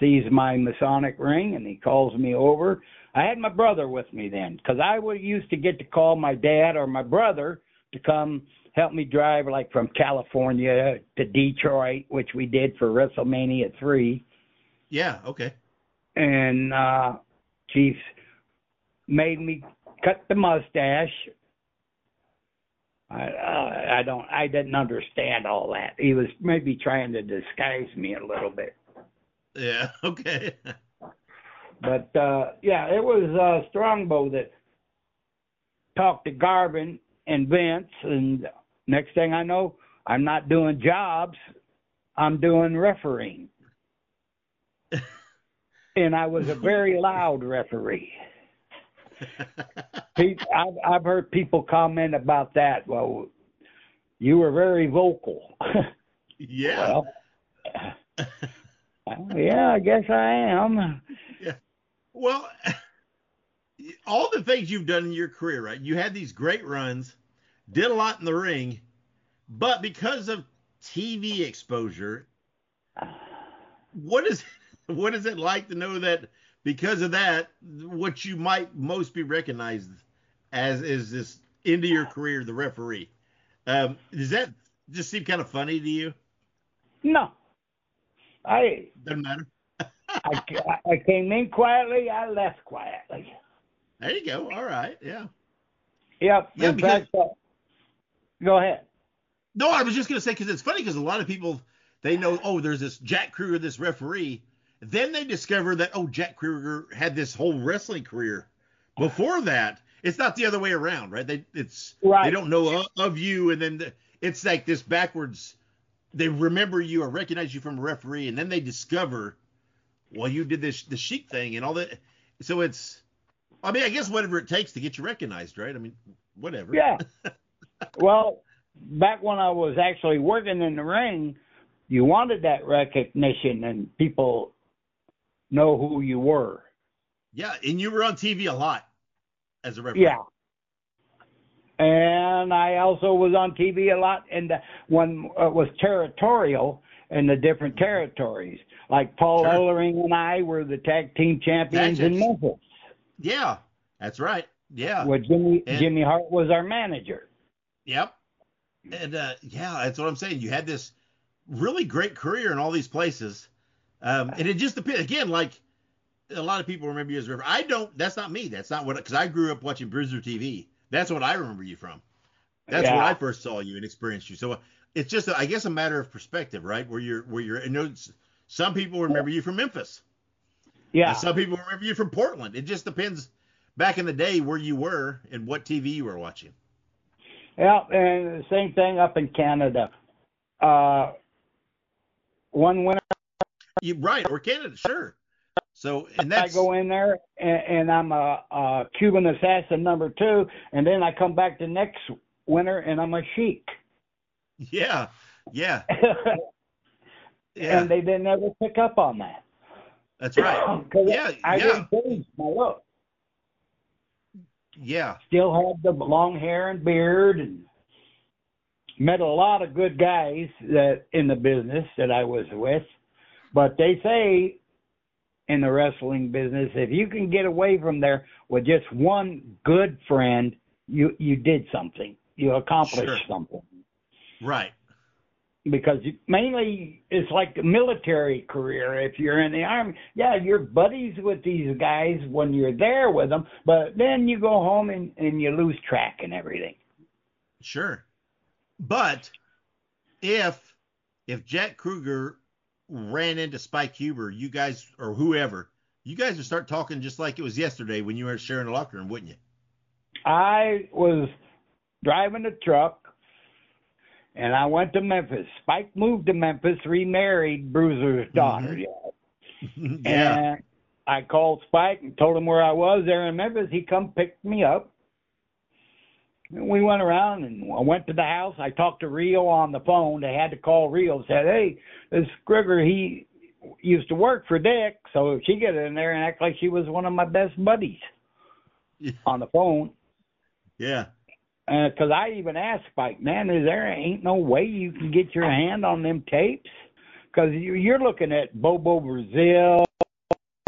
sees my Masonic ring, and he calls me over. I had my brother with me then, because I would used to get to call my dad or my brother to come help me drive, like from California to Detroit, which we did for WrestleMania three. Yeah, okay. And uh, Chief made me cut the mustache. I, uh, I don't. I didn't understand all that. He was maybe trying to disguise me a little bit. Yeah. Okay. But uh, yeah, it was uh, Strongbow that talked to Garvin and Vince, and next thing I know, I'm not doing jobs. I'm doing refereeing, and I was a very loud referee. Pete, I've, I've heard people comment about that. Well, you were very vocal. Yeah. Well, yeah, I guess I am. Yeah. Well, all the things you've done in your career, right? You had these great runs, did a lot in the ring, but because of T V exposure, what is what is it like to know that because of that, what you might most be recognized as is this end of your career, the referee? Um, does that just seem kind of funny to you? No. I Doesn't matter. I, I came in quietly. I left quietly. There you go. All right. Yeah. Yep. Yeah, in because, fact, uh, go ahead. No, I was just going to say, because it's funny because a lot of people, they know, oh, there's this Jack Kruger, this referee. Then they discover that, oh, Jack Kruger had this whole wrestling career. Before that, it's not the other way around, right? They it's right. They don't know of, of you, and then the, it's like this backwards. They remember you or recognize you from a referee, and then they discover, well, you did this the Sheik thing and all that. So it's, I mean, I guess whatever it takes to get you recognized, right? I mean, whatever. Yeah. Well, back when I was actually working in the ring, you wanted that recognition and people know who you were. Yeah, and you were on T V a lot as a referee. Yeah. And I also was on T V a lot, and when it was territorial in the different territories. Like Paul Sure. Ellering and I were the tag team champions Tag in Memphis. Yeah, that's right. Yeah. Where Jimmy And- Jimmy Hart was our manager. Yep. And uh, yeah, that's what I'm saying. You had this really great career in all these places. Um, and it just depends. Again, like a lot of people remember you as a referee. I don't. That's not me. That's not what. Because I grew up watching Bruiser T V. That's what I remember you from. That's Yeah. where I first saw you and experienced you. So uh, it's just, I guess, a matter of perspective, right? Where you're, where you're. You know, it's- some people remember you from Memphis. Yeah. And some people remember you from Portland. It just depends. Back in the day, where you were and what T V you were watching. Yeah, and the same thing up in Canada. Uh, one winter You right or Canada, sure. So and I that's go in there and, and I'm a, a Cuban assassin number two, and then I come back the next winter and I'm a Sheik. yeah, yeah, yeah. And they didn't ever pick up on that. That's right. 'Cause Yeah, I yeah, didn't change my look. yeah. Still had the long hair and beard, and met a lot of good guys that in the business that I was with. But they say in the wrestling business, if you can get away from there with just one good friend, you you did something. You accomplished Sure. something. Right. Because you, mainly it's like a military career. If you're in the army, yeah, you're buddies with these guys when you're there with them, but then you go home and, and you lose track and everything. Sure. But if if Jack Kruger ran into Spike Huber, you guys or whoever, you guys would start talking just like it was yesterday when you were sharing the locker room, wouldn't you? I was driving a truck, and I went to Memphis. Spike moved to Memphis, remarried Bruiser's daughter. Mm-hmm. Yeah. And I called Spike and told him where I was there in Memphis. He come picked me up. And we went around and I went to the house. I talked to Rio on the phone. They had to call Rio. Said, hey, this Kruger, he used to work for Dick. So she get in there and act like she was one of my best buddies Yeah. on the phone. Yeah. Because uh, I even asked Spike, man, is there ain't no way you can get your hand on them tapes? Because you, you're looking at Bobo Brazil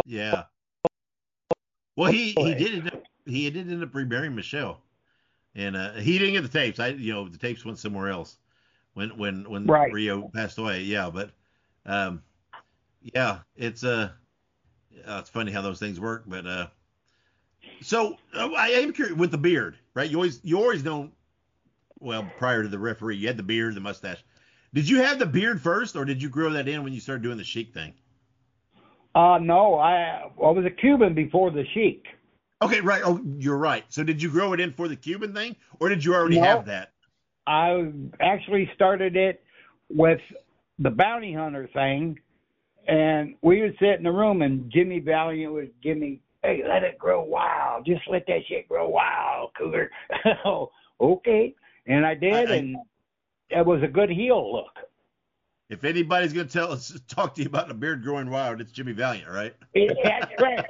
Yeah. Well, he, he did end up, he did end up remarrying Michelle, and uh, he didn't get the tapes. I you know the tapes went somewhere else when when when right. Rio passed away. Yeah, but um, yeah, it's uh, uh, it's funny how those things work. But uh, so uh, I am curious with the beard, right? You always you always know. Well, prior to the referee, you had the beard, the mustache. Did you have the beard first, or did you grow that in when you started doing the Sheik thing? Uh, no, I I was a Cuban before the Sheik. Okay, right. Oh, you're right. So did you grow it in for the Cuban thing, or did you already no, have that? I actually started it with the bounty hunter thing, and we would sit in the room, and Jimmy Valiant would give me, hey, let it grow wild. Just let that shit grow wild, Cougar. Okay. And I did, I, I, and it was a good heel look. If anybody's going to tell us, talk to you about the beard growing wild, it's Jimmy Valiant, right? That's right.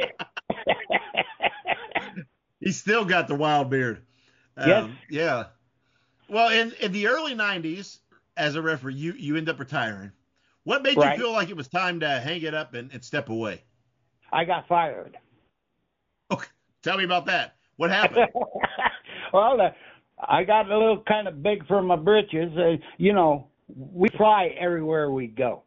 He's still got the wild beard. Um, yes. Yeah. Well, in, in the early nineties, as a referee, you, you end up retiring. What made right. you feel like it was time to hang it up and, and step away? I got fired. Okay. Tell me about that. What happened? Well, uh, I got a little kind of big for my britches. Uh, you know, we fly everywhere we go.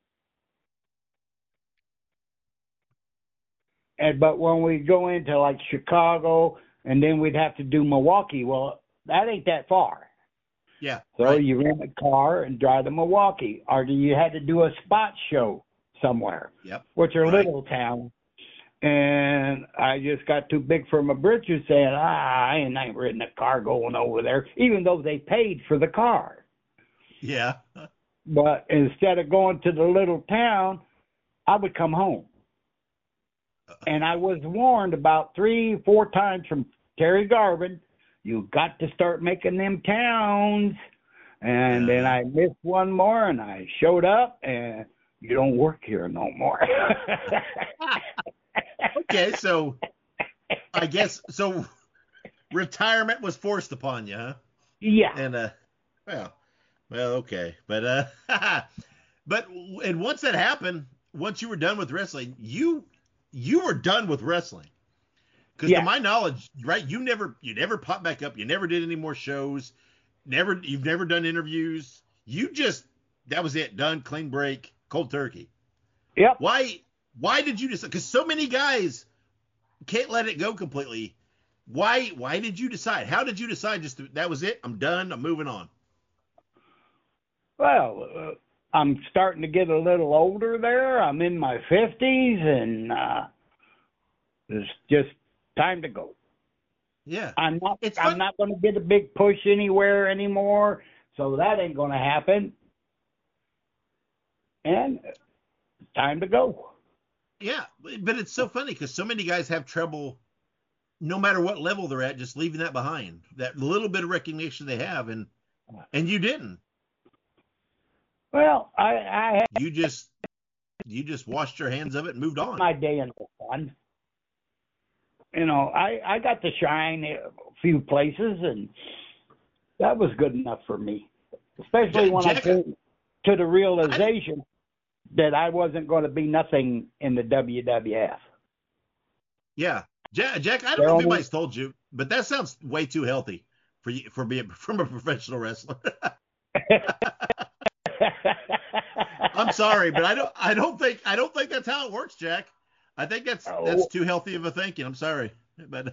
And but when we go into like Chicago, and then we'd have to do Milwaukee, well, that ain't that far. Yeah. So right. you rent a car and drive to Milwaukee, or you had to do a spot show somewhere, yep. which are right. little towns. And I just got too big for my britches, saying, ah, I ain't, I ain't ridden a car going over there, even though they paid for the car. Yeah. But instead of going to the little town, I would come home. And I was warned about three, four times from Terry Garvin, you got to start making them towns. And yeah. then I missed one more, and I showed up, and you don't work here no more. Okay, so I guess so. Retirement was forced upon you, huh? Yeah. And uh, well, well, okay, but uh, but and once that happened, once you were done with wrestling, you you were done with wrestling. Because yeah. to my knowledge, right, you never you never popped back up. You never did any more shows. Never, you've never done interviews. You just that was it, done, clean break, cold turkey. Yep. Why? Why did you decide? Because so many guys can't let it go completely. Why? Why did you decide? How did you decide? Just to, that was it. I'm done. I'm moving on. Well, uh, I'm starting to get a little older there. I'm in my fifties, and uh, it's just time to go. Yeah. I'm not. It's I'm fun. not going to get a big push anywhere anymore. So that ain't going to happen. And it's time to go. Yeah, but it's so funny because so many guys have trouble, no matter what level they're at, just leaving that behind. That little bit of recognition they have, and and you didn't. Well, I, I had you just you just washed your hands of it and moved on. My day in the sun. You know, I I got to shine a few places, and that was good enough for me. Especially Jack, when Jack, I came to the realization. I, that I wasn't going to be nothing in the W W F. Yeah. Jack, Jack I don't know if anybody's told you, but that sounds way too healthy for you, for being from a professional wrestler. I'm sorry, but I don't I don't think I don't think that's how it works, Jack. I think that's that's too healthy of a thinking. I'm sorry. But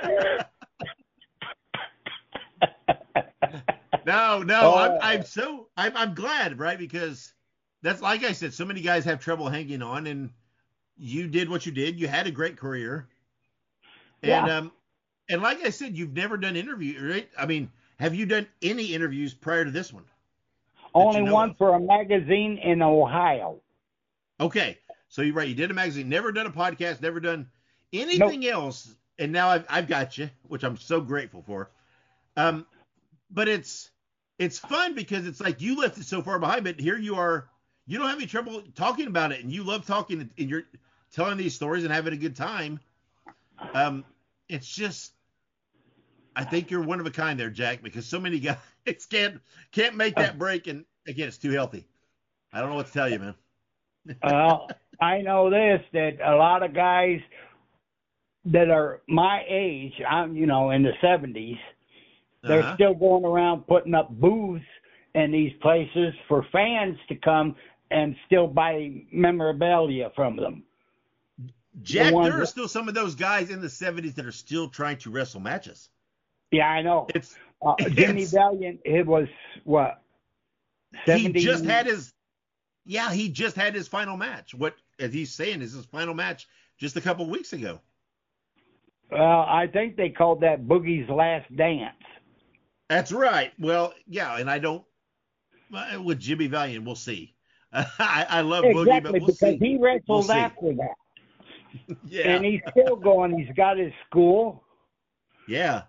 No, no, oh. I'm I'm so I'm I'm glad, right? Because that's like I said, so many guys have trouble hanging on, and you did what you did. You had a great career, and yeah. um, and like I said, you've never done interviews, right? I mean, have you done any interviews prior to this one? Only you know one of? for a magazine in Ohio. Okay, so you're right. You did a magazine, never done a podcast, never done anything nope. else, and now I've I've got you, which I'm so grateful for. Um, but it's it's fun because it's like you left it so far behind, but here you are. You don't have any trouble talking about it, and you love talking, and you're telling these stories and having a good time. Um, it's just, I think you're one of a kind there, Jack, because so many guys can't can't make that break, and again, it's too healthy. I don't know what to tell you, man. Well, I know this, that a lot of guys that are my age, I'm, you know, in the seventies, they're Uh-huh. still going around putting up booths in these places for fans to come and still buy memorabilia from them. Jack, The ones there are that- still some of those guys in the seventies that are still trying to wrestle matches. Yeah, I know. It's, Uh, Jimmy it's Valiant, it was what? seventy he just had his yeah, he just had his final match. What as he's saying is his final match just a couple weeks ago. Well, I think they called that Boogie's Last Dance. That's right. Well, yeah, and I don't uh, with Jimmy Valiant, we'll see. I, I love Boogie, Exactly, but we'll because see. he wrestled We'll see. after that. Yeah. And he's still going. He's got his school. Yeah.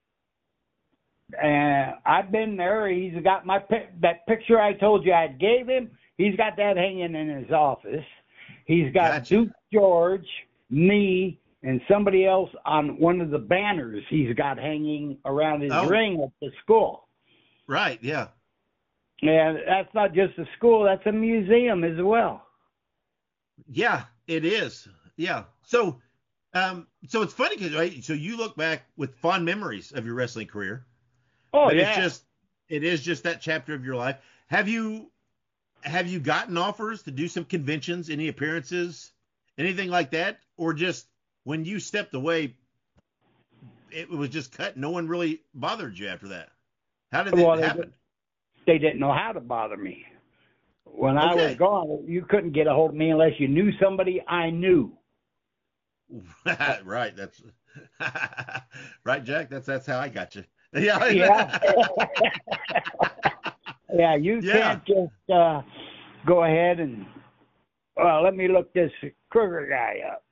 And I've been there. He's got my pic- that picture I told you I gave him. He's got that hanging in his office. He's got Gotcha. Duke George, me, and somebody else on one of the banners he's got hanging around his Oh. ring at the school. Right, yeah. And that's not just a school, that's a museum as well. Yeah, it is. Yeah. So um so it's funny because right, so you look back with fond memories of your wrestling career. Oh, but yeah. it's just it is just that chapter of your life. Have you have you gotten offers to do some conventions, any appearances, anything like that? Or just when you stepped away, it was just cut. No one really bothered you after that. How did Well, that they happen? didn't- They didn't know how to bother me. When I Okay. was gone, you couldn't get a hold of me unless you knew somebody I knew. Right. That's right, Jack. That's that's how I got you. Yeah. Yeah. Yeah, you Yeah. can't just uh, go ahead and, well, let me look this Kruger guy up.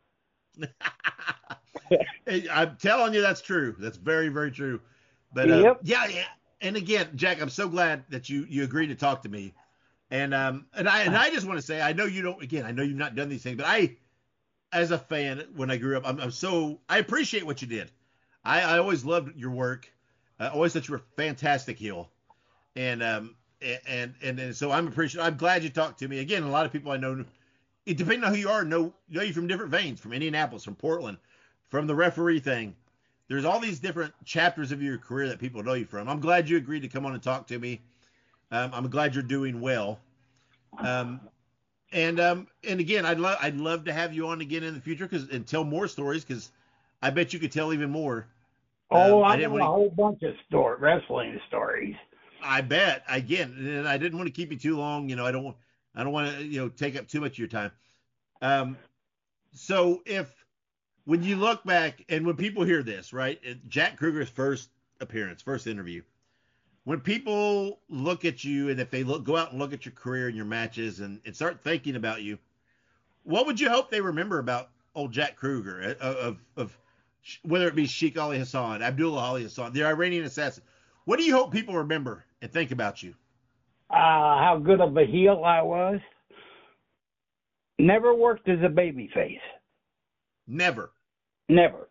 Hey, I'm telling you, that's true. That's very, very true. But uh, Yep. yeah, yeah. And again, Jack, I'm so glad that you you agreed to talk to me. And um and I and I just want to say, I know you don't. Again, I know you've not done these things, but I, as a fan, when I grew up, I'm, I'm so I appreciate what you did. I, I always loved your work. I always thought you were a fantastic heel. And um and and and so I'm appreciative. I'm glad you talked to me. Again, a lot of people I know, it depending on who you are, know know you from different veins, from Indianapolis, from Portland, from the referee thing. There's all these different chapters of your career that people know you from. I'm glad you agreed to come on and talk to me. Um, I'm glad you're doing well. Um, and um, and again, I'd love I'd love to have you on again in the future because and tell more stories because I bet you could tell even more. Oh, Um, I, didn't know a wanna- whole bunch of story, wrestling stories. I bet. Again, and I didn't want to keep you too long. You know, I don't want I don't want to you know take up too much of your time. Um, so if when you look back and when people hear this, right, Jack Kruger's first appearance, first interview, when people look at you and if they look go out and look at your career and your matches and, and start thinking about you, what would you hope they remember about old Jack Kruger of of, of whether it be Sheikh Ali Hassan, Abdullah Ali Hassan, the Iranian assassin? What do you hope people remember and think about you? Uh, how good of a heel I was. Never worked as a babyface. Never. Never.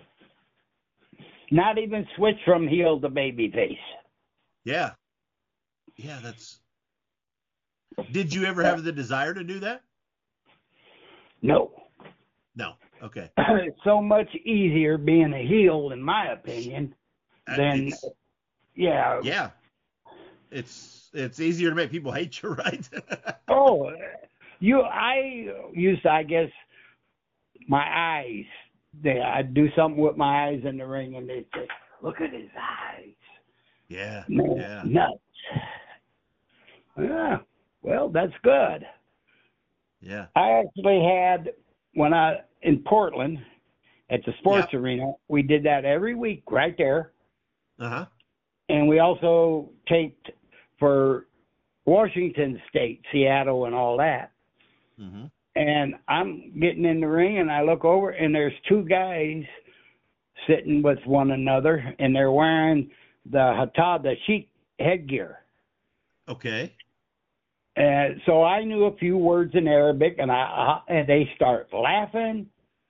Not even switch from heel to babyface. Yeah. Yeah, that's. Did you ever have the desire to do that? No. No. Okay. It's so much easier being a heel, in my opinion, than, It's- yeah. yeah. It's it's easier to make people hate you, right? Oh, you. I used to, I guess, my eyes. They, I'd do something with my eyes in the ring, and they'd say, "Look at his eyes." Yeah. Man, Yeah. nuts. Yeah. Well, that's good. Yeah. I actually had when I in Portland at the sports Yeah. arena. We did that every week right there, Uh huh. and we also taped for Washington State, Seattle, and all that. Mm-hmm. And I'm getting in the ring, and I look over, and there's two guys sitting with one another, and they're wearing the hattab, the sheik headgear. Okay. And so I knew a few words in Arabic, and I and they start laughing.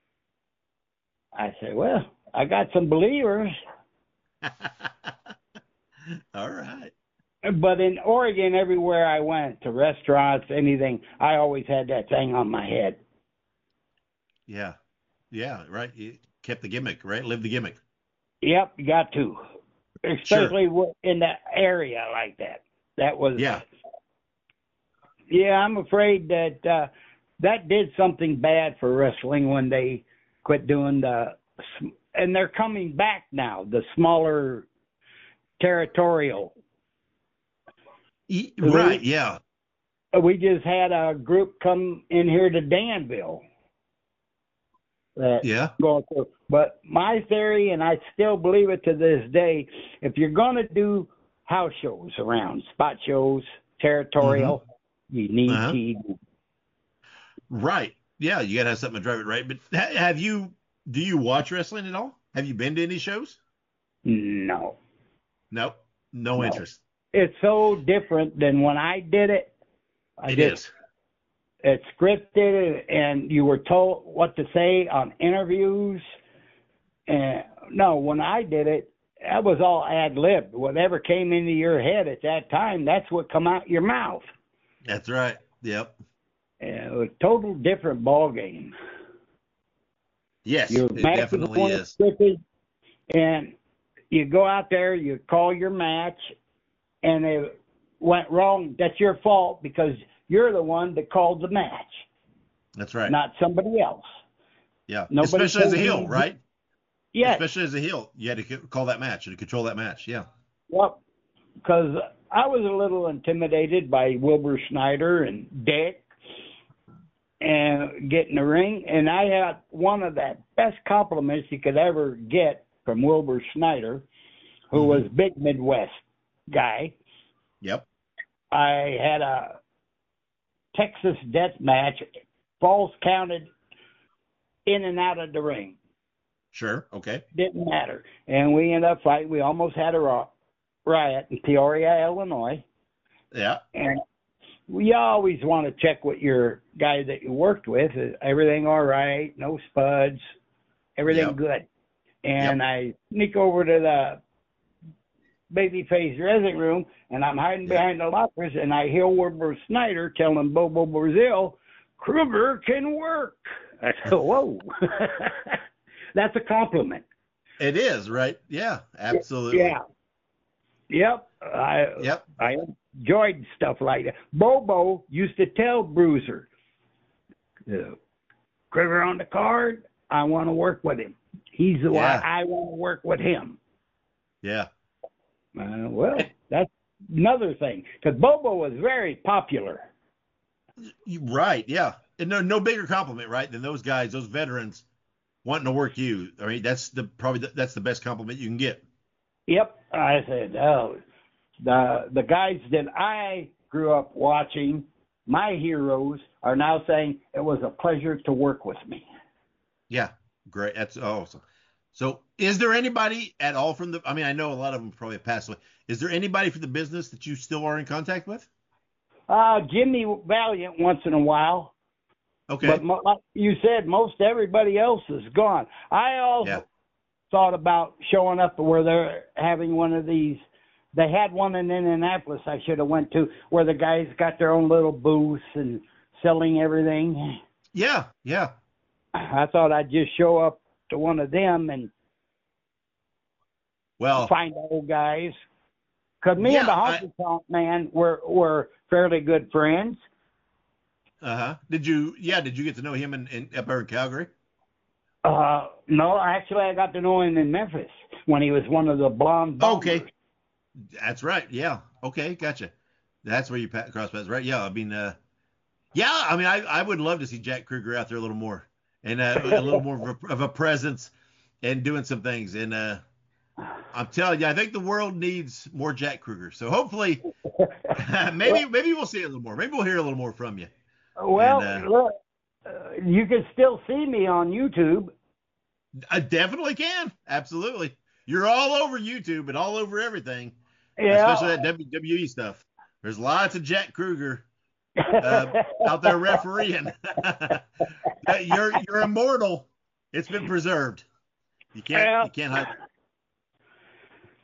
I said, "Well, I got some believers." All right. But in Oregon, everywhere I went, to restaurants, anything, I always had that thing on my head. Yeah. Yeah, right. You kept the gimmick, right? Live the gimmick. Yep, you got to. Especially sure. in that area like that. That was. Yeah. Yeah, I'm afraid that uh, that did something bad for wrestling when they quit doing the, and they're coming back now, the smaller territorial. Right, we, yeah. We just had a group come in here to Danville. That yeah. Going through. But my theory, and I still believe it to this day, if you're going to do house shows around, spot shows, territorial, mm-hmm. you need uh-huh. T V. Right. Yeah, you got to have something to drive it, right? But have you, do you watch wrestling at all? Have you been to any shows? No. Nope. No, no. interest. It's so different than when I did it. I it did, is. It's scripted, and you were told what to say on interviews. And no, when I did it, that was all ad-libbed. Whatever came into your head at that time, that's what come out your mouth. That's right. Yep. And it was a total different ball game. Yes, your it definitely is. Scripted, and you go out there, you call your match, and it went wrong. That's your fault because you're the one that called the match. That's right. Not somebody else. Yeah. Nobody Especially as a heel, right? Yeah. Especially as a heel, you had to call that match, you had to control that match. Yeah. Well, because I was a little intimidated by Wilbur Snyder and Dick and getting the ring, and I had one of the best compliments you could ever get from Wilbur Snyder, who mm-hmm. was big Midwest guy. Yep. I had a Texas death match, falls counted in and out of the ring. Sure. Okay. Didn't matter. And we ended up fighting. We almost had a riot in Peoria, Illinois. Yeah. And we always want to check with your guy that you worked with. Is everything all right? No spuds. Everything yep. good. And yep. I sneak over to the babyface dressing room, and I'm hiding yep. behind the lockers, and I hear Wilbur Snyder telling Bobo Brazil, Kruger can work. I said, whoa. That's a compliment. It is, right? Yeah, absolutely. Yeah. Yep. I, yep. I enjoyed stuff like that. Bobo used to tell Bruiser, Kruger on the card, I want to work with him. He's the yeah. one I want to work with him. Yeah. Uh, well, that's another thing. Because Bobo was very popular. Right, yeah. And no, no bigger compliment, right, than those guys, those veterans, wanting to work you. I mean, that's the probably the, that's the best compliment you can get. Yep, I said, oh, the the guys that I grew up watching, my heroes, are now saying it was a pleasure to work with me. Yeah, great. That's awesome. So, is there anybody at all from the? I mean, I know a lot of them probably passed away. Is there anybody from the business that you still are in contact with? Uh, Jimmy Valiant once in a while. Okay. But mo- like you said, most everybody else is gone. I also yeah. thought about showing up where they're having one of these. They had one in Indianapolis I should have went to, where the guys got their own little booths and selling everything. Yeah, yeah. I thought I'd just show up to one of them and well find old guys. Because me yeah, and the honky tonk man were were fairly good friends. Uh huh. Did you? Yeah. Did you get to know him in, in up there in Calgary? Uh, no, actually, I got to know him in Memphis when he was one of the blonde bombers. Okay, that's right. Yeah. Okay, gotcha. That's where you cross paths, right? Yeah. I mean, uh, yeah. I mean, I, I would love to see Jack Kruger out there a little more and uh, a little more of a, of a presence and doing some things. And uh, I'm telling you, I think the world needs more Jack Kruger. So hopefully, maybe maybe we'll see a little more. Maybe we'll hear a little more from you. Well, and, uh, look, uh, you can still see me on YouTube. I definitely can. Absolutely. You're all over YouTube and all over everything, yeah. especially that W W E stuff. There's lots of Jack Kruger uh, out there refereeing. you're you're immortal. It's been preserved. You can't yeah. you can't hide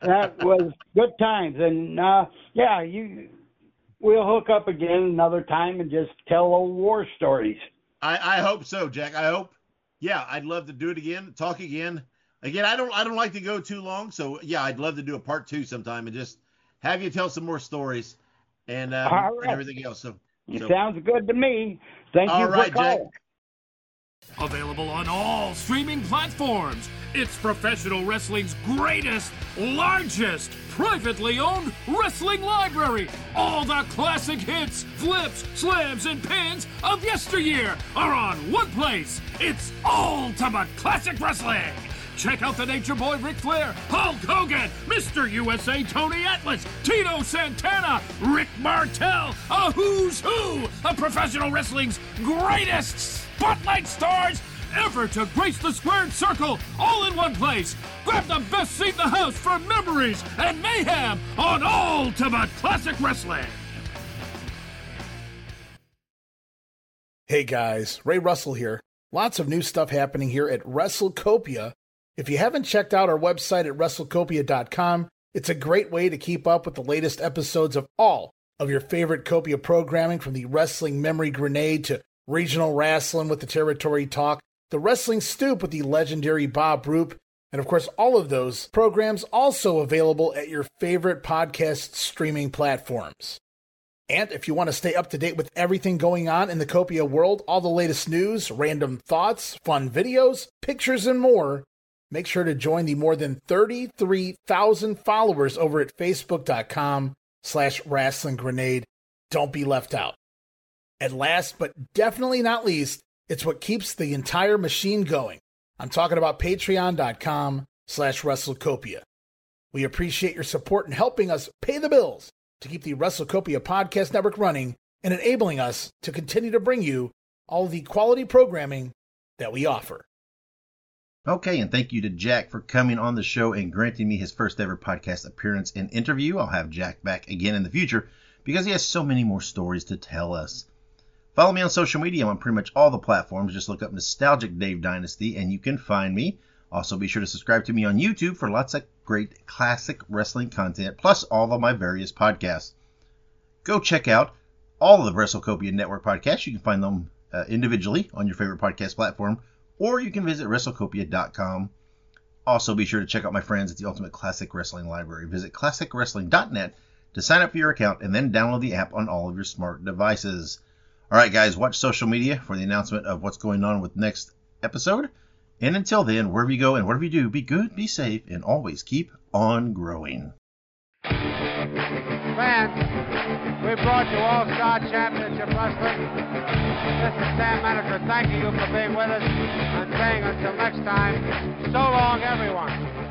that was good times. And, uh, yeah, you we'll hook up again another time and just tell old war stories. I, I hope so, Jack. I hope. Yeah, I'd love to do it again, talk again. Again, I don't I don't like to go too long, so yeah, I'd love to do a part two sometime and just have you tell some more stories and, um, All right. and everything else. So, It so. sounds good to me. Thank All you right, for calling. Jack. Available on all streaming platforms. It's professional wrestling's greatest, largest, privately owned wrestling library. All the classic hits, flips, slams, and pins of yesteryear are on one place. It's Ultimate Classic Wrestling. Check out the Nature Boy Ric Flair, Hulk Hogan, Mister U S A Tony Atlas, Tito Santana, Rick Martel, a who's who of professional wrestling's greatest spotlight stars ever to grace the squared circle, all in one place. Grab the best seat in the house for memories and mayhem on Ultimate Classic Wrestling. Hey guys, Ray Russell here. Lots of new stuff happening here at WrestleCopia. If you haven't checked out our website at WrestleCopia dot com, it's a great way to keep up with the latest episodes of all of your favorite Copia programming, from the Wrestling Memory Grenade to Regional Wrestling with the Territory Talk, the Wrestling Stoop with the legendary Bob Roop, and of course all of those programs also available at your favorite podcast streaming platforms. And if you want to stay up to date with everything going on in the Copia world, all the latest news, random thoughts, fun videos, pictures, and more, make sure to join the more than thirty-three thousand followers over at Facebook.com slash Wrestling Grenade. Don't be left out. And last but definitely not least, it's what keeps the entire machine going. I'm talking about Patreon.com slash WrestleCopia. We appreciate your support in helping us pay the bills to keep the WrestleCopia Podcast Network running and enabling us to continue to bring you all the quality programming that we offer. Okay, and thank you to Jack for coming on the show and granting me his first ever podcast appearance and interview. I'll have Jack back again in the future because he has so many more stories to tell us. Follow me on social media. I'm on pretty much all the platforms. Just look up Nostalgic Dave Dynasty and you can find me. Also, be sure to subscribe to me on YouTube for lots of great classic wrestling content, plus all of my various podcasts. Go check out all of the WrestleCopia Network podcasts. You can find them uh, individually on your favorite podcast platform, or you can visit WrestleCopia dot com. Also, be sure to check out my friends at the Ultimate Classic Wrestling Library. Visit Classic Wrestling dot net to sign up for your account and then download the app on all of your smart devices. All right, guys, watch social media for the announcement of what's going on with next episode. And until then, wherever you go and whatever you do, be good, be safe, and always keep on growing. Fans, we brought you All-Star Championship Wrestling. This is Sam Manager thanking you for being with us and saying until next time, so long, everyone.